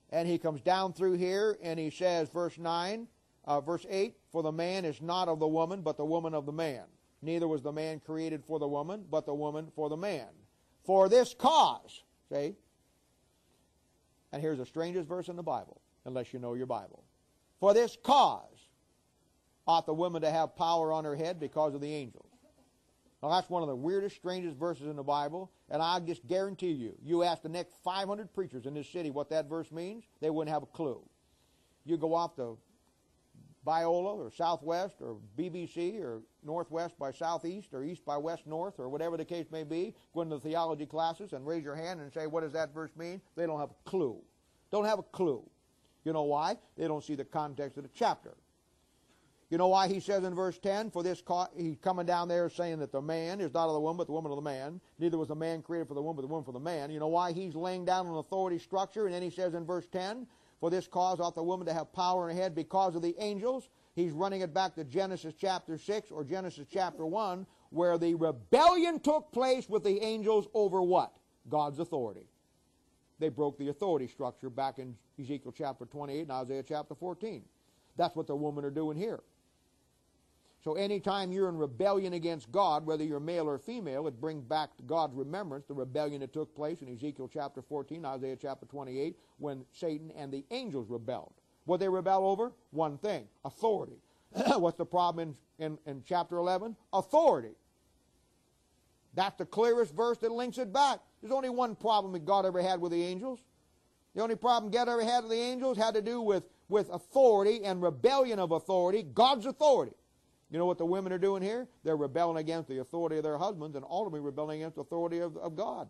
And he comes down through here and he says, verse nine, uh, verse eight, for the man is not of the woman, but the woman of the man. Neither was the man created for the woman, but the woman for the man. For this cause, see? And here's the strangest verse in the Bible, unless you know your Bible. For this cause ought the woman to have power on her head because of the angels. Now that's one of the weirdest, strangest verses in the Bible, and I just guarantee you, you ask the next five hundred preachers in this city what that verse means, they wouldn't have a clue. You go off to Biola or Southwest or B B C or Northwest by Southeast or East by West North or whatever the case may be, go into the theology classes and raise your hand and say, what does that verse mean? They don't have a clue. Don't have a clue. You know why? They don't see the context of the chapter. You know why he says in verse ten, for this, co- he's coming down there saying that the man is not of the woman, but the woman of the man. Neither was the man created for the woman, but the woman for the man. You know why he's laying down an authority structure? And then he says in verse ten, for this cause ought the woman to have power in her head because of the angels. He's running it back to Genesis chapter six or Genesis chapter one, where the rebellion took place with the angels over what? God's authority. They broke the authority structure back in Ezekiel chapter twenty-eight and Isaiah chapter fourteen. That's what the women are doing here. So anytime you're in rebellion against God, whether you're male or female, it brings back to God's remembrance the rebellion that took place in Ezekiel chapter fourteen, Isaiah chapter twenty-eight, when Satan and the angels rebelled. What they rebel over? One thing, authority. What's the problem in, in, in chapter eleven? Authority. That's the clearest verse that links it back. There's only one problem that God ever had with the angels. The only problem God ever had with the angels had to do with, with authority and rebellion of authority, God's authority. You know what the women are doing here? They're rebelling against the authority of their husbands and ultimately rebelling against the authority of, of God.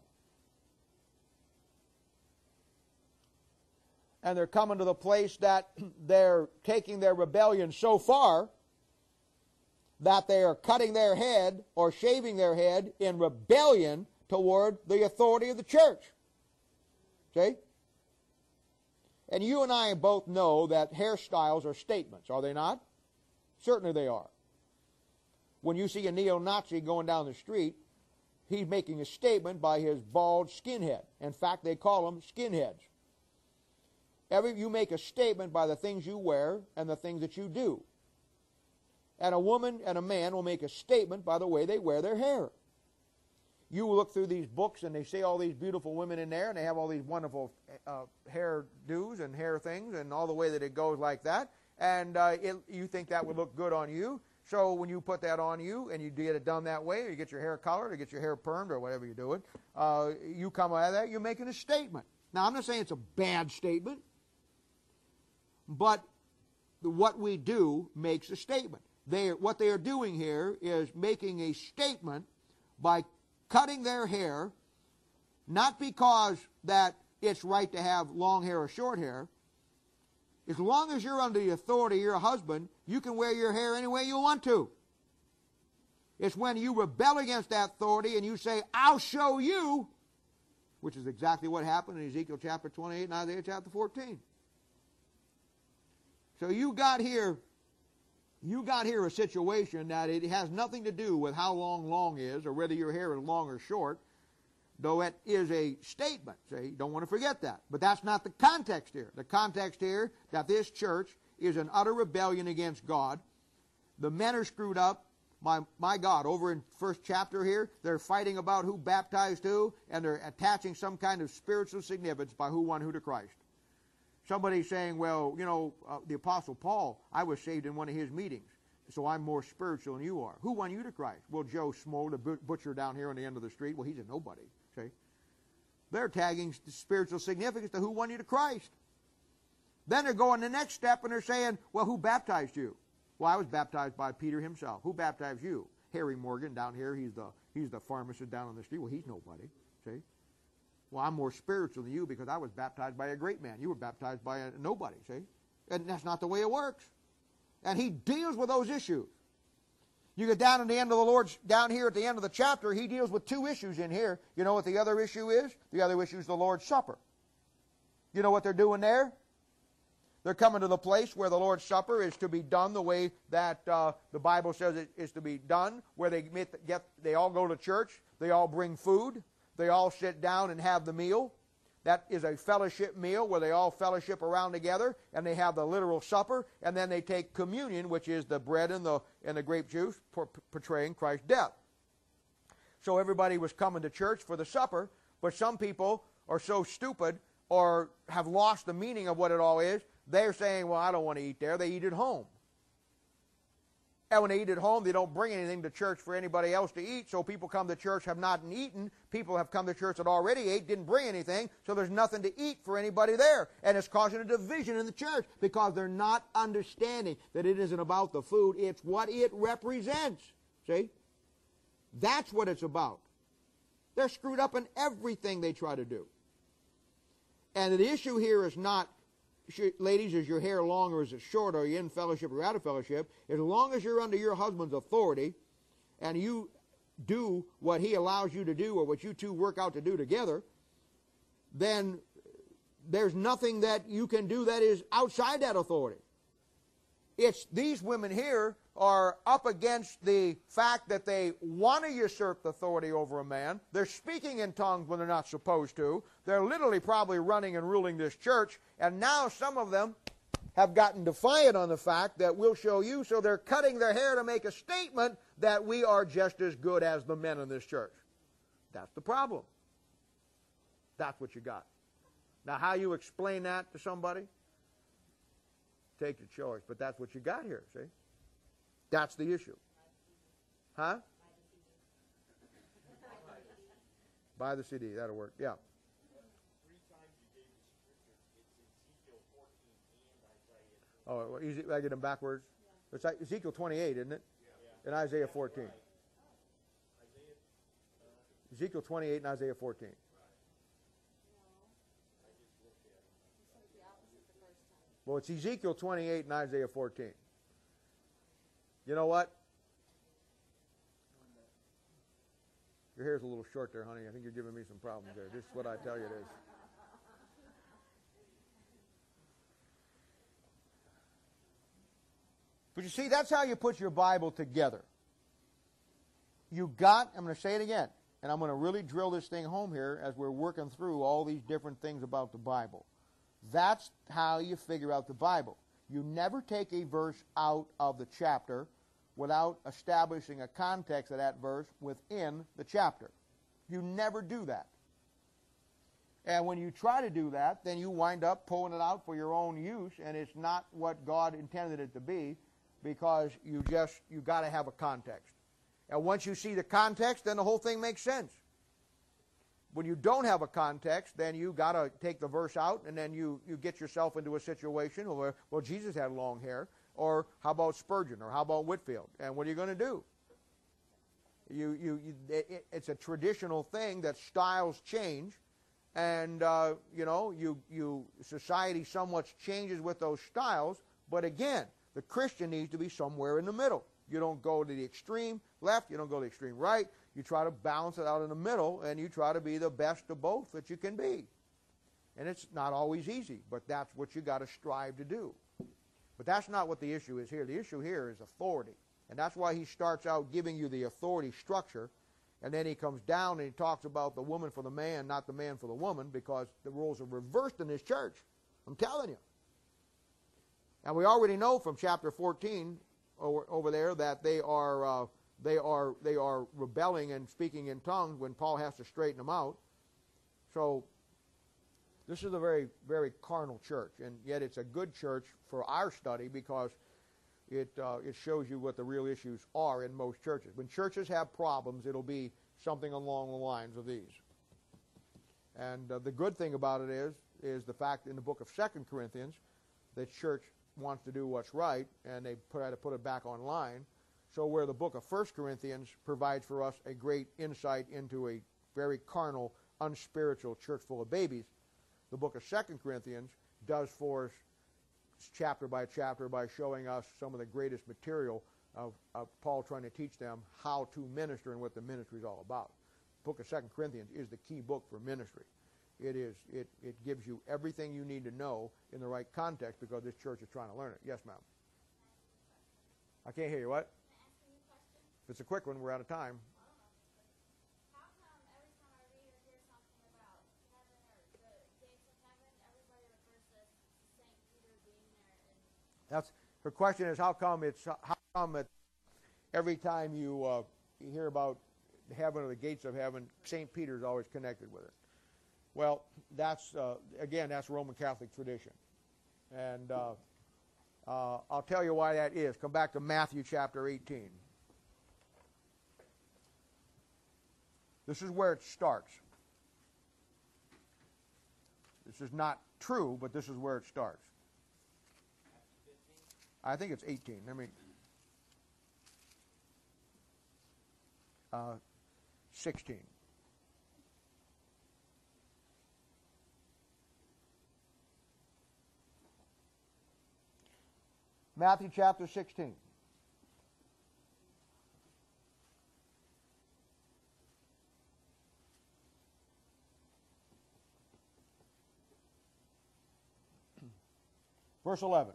And they're coming to the place that they're taking their rebellion so far that they are cutting their head or shaving their head in rebellion toward the authority of the church. See? And you and I both know that hairstyles are statements, are they not? Certainly they are. When you see a neo-Nazi going down the street, he's making a statement by his bald skinhead. In fact, they call them skinheads. Every, you make a statement by the things you wear and the things that you do. And a woman and a man will make a statement by the way they wear their hair. You look through these books and they say all these beautiful women in there and they have all these wonderful uh, hair do's and hair things and all the way that it goes like that. And uh, it, you think that would look good on you. So when you put that on you and you get it done that way, or you get your hair colored or get your hair permed or whatever you're doing, uh, you come out of that, you're making a statement. Now, I'm not saying it's a bad statement, but what we do makes a statement. They, what they are doing here is making a statement by cutting their hair, not because that it's right to have long hair or short hair. As long as you're under the authority of your husband, you can wear your hair any way you want to. It's when you rebel against that authority and you say, I'll show you, which is exactly what happened in Ezekiel chapter twenty-eight and Isaiah chapter fourteen. So you got here, you got here a situation that it has nothing to do with how long long is or whether your hair is long or short, though it is a statement. See, you don't want to forget that. But that's not the context here. The context here that this church is in utter rebellion against God. The men are screwed up. My, my God, over in first chapter here, they're fighting about who baptized who, and they're attaching some kind of spiritual significance by who won who to Christ. Somebody's saying, well, you know, uh, the Apostle Paul, I was saved in one of his meetings, so I'm more spiritual than you are. Who won you to Christ? Well, Joe Smo, the butcher down here on the end of the street. Well, he's a nobody, see? They're tagging spiritual significance to who won you to Christ. Then they're going the next step and they're saying, well, who baptized you? Well, I was baptized by Peter himself. Who baptized you? Harry Morgan down here. He's the he's the pharmacist down on the street. Well, he's nobody. See? Well, I'm more spiritual than you because I was baptized by a great man. You were baptized by a nobody. See? And that's not the way it works. And he deals with those issues. You get down at the end of the Lord's, down here at the end of the chapter, he deals with two issues in here. You know what the other issue is? The other issue is the Lord's Supper. You know what they're doing there? They're coming to the place where the Lord's Supper is to be done the way that uh, the Bible says it is to be done, where they get, they all go to church, they all bring food, they all sit down and have the meal. that is a fellowship meal where they all fellowship around together, and they have the literal supper, and then they take communion, which is the bread and the, and the grape juice, portraying Christ's death. So everybody was coming to church for the supper, but some people are so stupid or have lost the meaning of what it all is, they're saying, well, I don't want to eat there. They eat at home. And when they eat at home, they don't bring anything to church for anybody else to eat. So people come to church, have not eaten. People have come to church that already ate, didn't bring anything. So there's nothing to eat for anybody there. And it's causing a division in the church because they're not understanding that it isn't about the food. It's what it represents. See? That's what it's about. They're screwed up in everything they try to do. And the issue here is not, ladies, is your hair long or is it short? Are you in fellowship or out of fellowship? As long as you're under your husband's authority and you do what he allows you to do or what you two work out to do together, then there's nothing that you can do that is outside that authority. It's these women here are up against the fact that they want to usurp the authority over a man. They're speaking in tongues when they're not supposed to. They're literally probably running and ruling this church. And now some of them have gotten defiant on the fact that we'll show you. So they're cutting their hair to make a statement that we are just as good as the men in this church. That's the problem. That's what you got. Now, how you explain that to somebody? Take your choice. But that's what you got here, see? That's the issue. Huh? Buy the C D. That'll work. Yeah. Three times you gave the scripture. It's Ezekiel fourteen and Isaiah. Oh, easy, I get them backwards. Yeah. It's like Ezekiel twenty-eight, isn't it? Yeah. And Isaiah fourteen. Isaiah, uh, Ezekiel twenty-eight and Isaiah fourteen. Well, it's Ezekiel twenty-eight and Isaiah fourteen. You know what? Your hair's a little short there, honey. I think you're giving me some problems there. This is what I tell you it is. But you see, that's how you put your Bible together. You got, I'm going to say it again, and I'm going to really drill this thing home here as we're working through all these different things about the Bible. That's how you figure out the Bible. You never take a verse out of the chapter without establishing a context of that verse within the chapter. You never do that. And when you try to do that, then you wind up pulling it out for your own use, and it's not what God intended it to be, because you just, you got to have a context. And once you see the context, then the whole thing makes sense. When you don't have a context, then you got to take the verse out, and then you, you get yourself into a situation where, well, Jesus had long hair, or how about Spurgeon, or how about Whitefield? And what are you going to do? You, you, you, it, it's a traditional thing that styles change, and uh, you know, you, you, society somewhat changes with those styles. But again, the Christian needs to be somewhere in the middle. You don't go to the extreme left. You don't go to the extreme right. You try to balance it out in the middle, and you try to be the best of both that you can be. And it's not always easy, but that's what you got to strive to do. But that's not what the issue is here. The issue here is authority. And that's why he starts out giving you the authority structure, and then he comes down and he talks about the woman for the man, not the man for the woman, because the roles are reversed in this church. I'm telling you. And we already know from chapter fourteen over, over there that they are uh, they are they are rebelling and speaking in tongues when Paul has to straighten them out. So this is a very, very carnal church, and yet it's a good church for our study because it uh, it shows you what the real issues are in most churches. When churches have problems, it'll be something along the lines of these. And uh, the good thing about it is, is the fact in the book of Second Corinthians, the church wants to do what's right, and they put, had to put it back online. So where the book of First Corinthians provides for us a great insight into a very carnal, unspiritual church full of babies, the book of Second Corinthians does for us chapter by chapter by showing us some of the greatest material of, of Paul trying to teach them how to minister and what the ministry is all about. The book of Second Corinthians is the key book for ministry. It is. It, it gives you everything you need to know in the right context because this church is trying to learn it. Yes, ma'am. I can't hear you. What? If it's a quick one, we're out of time. How come every time I read or hear something about heaven or the, That's her question is how come it's how come it every time you uh, you hear about heaven or the gates of heaven, Saint Peter's always connected with it. Well, that's uh, again that's Roman Catholic tradition, and uh, uh, I'll tell you why that is. Come back to Matthew chapter eighteen. This is where it starts. This is not true, but this is where it starts. I think it's eighteen. I mean, uh, sixteen. Matthew chapter sixteen. Verse eleven.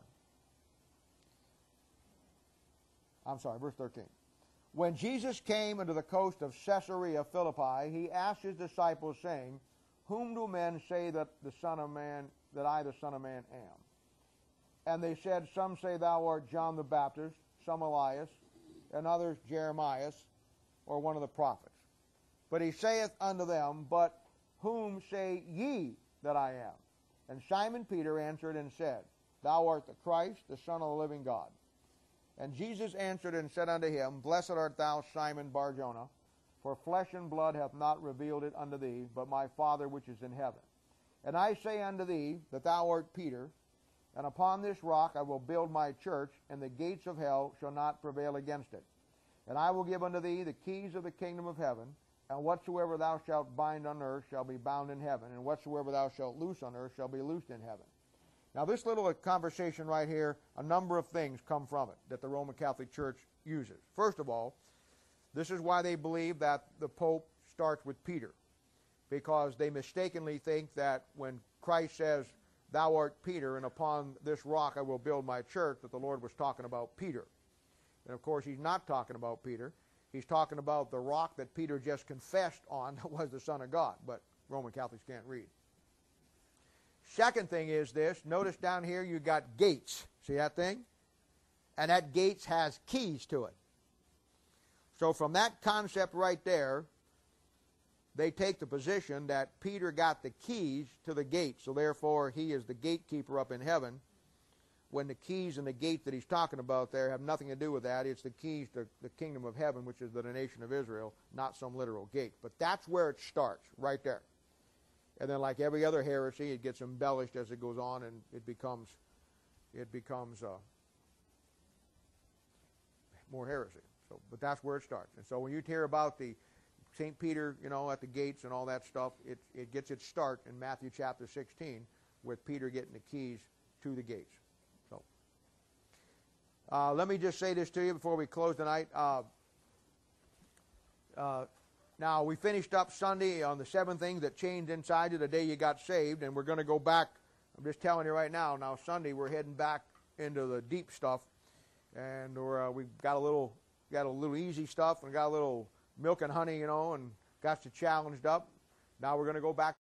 I'm sorry, verse thirteen. When Jesus came into the coast of Caesarea Philippi, he asked his disciples, saying, Whom do men say that the Son of Man, that I the Son of Man am? And they said, Some say thou art John the Baptist, some Elias, and others Jeremias, or one of the prophets. But he saith unto them, But whom say ye that I am? And Simon Peter answered and said, Thou art the Christ, the Son of the living God. And Jesus answered and said unto him, Blessed art thou, Simon Bar-Jonah, for flesh and blood hath not revealed it unto thee, but my Father which is in heaven. And I say unto thee that thou art Peter, and upon this rock I will build my church, and the gates of hell shall not prevail against it. And I will give unto thee the keys of the kingdom of heaven, and whatsoever thou shalt bind on earth shall be bound in heaven, and whatsoever thou shalt loose on earth shall be loosed in heaven. Now this little conversation right here, a number of things come from it that the Roman Catholic Church uses. First of all, this is why they believe that the Pope starts with Peter, because they mistakenly think that when Christ says, Thou art Peter, and upon this rock I will build my church, that the Lord was talking about Peter. And of course he's not talking about Peter. He's talking about the rock that Peter just confessed on that was the Son of God, but Roman Catholics can't read. Second thing is this. Notice down here you got gates. See that thing? And that gates has keys to it. So from that concept right there, they take the position that Peter got the keys to the gate. So therefore he is the gatekeeper up in heaven, when the keys and the gate that he's talking about there have nothing to do with that. It's the keys to the kingdom of heaven, which is the nation of Israel, not some literal gate. But that's where it starts, right there. And then, like every other heresy, it gets embellished as it goes on, and it becomes, it becomes uh, more heresy. So, but that's where it starts. And so, when you hear about the Saint Peter, you know, at the gates and all that stuff, it it gets its start in Matthew chapter sixteen, with Peter getting the keys to the gates. So, uh, let me just say this to you before we close tonight. Uh, uh, Now, we finished up Sunday on the seven things that changed inside you the day you got saved, and we're going to go back. I'm just telling you right now, now Sunday we're heading back into the deep stuff, and we're, uh, we've got a little got a little easy stuff, and got a little milk and honey, you know, and got you challenged up. Now we're going to go back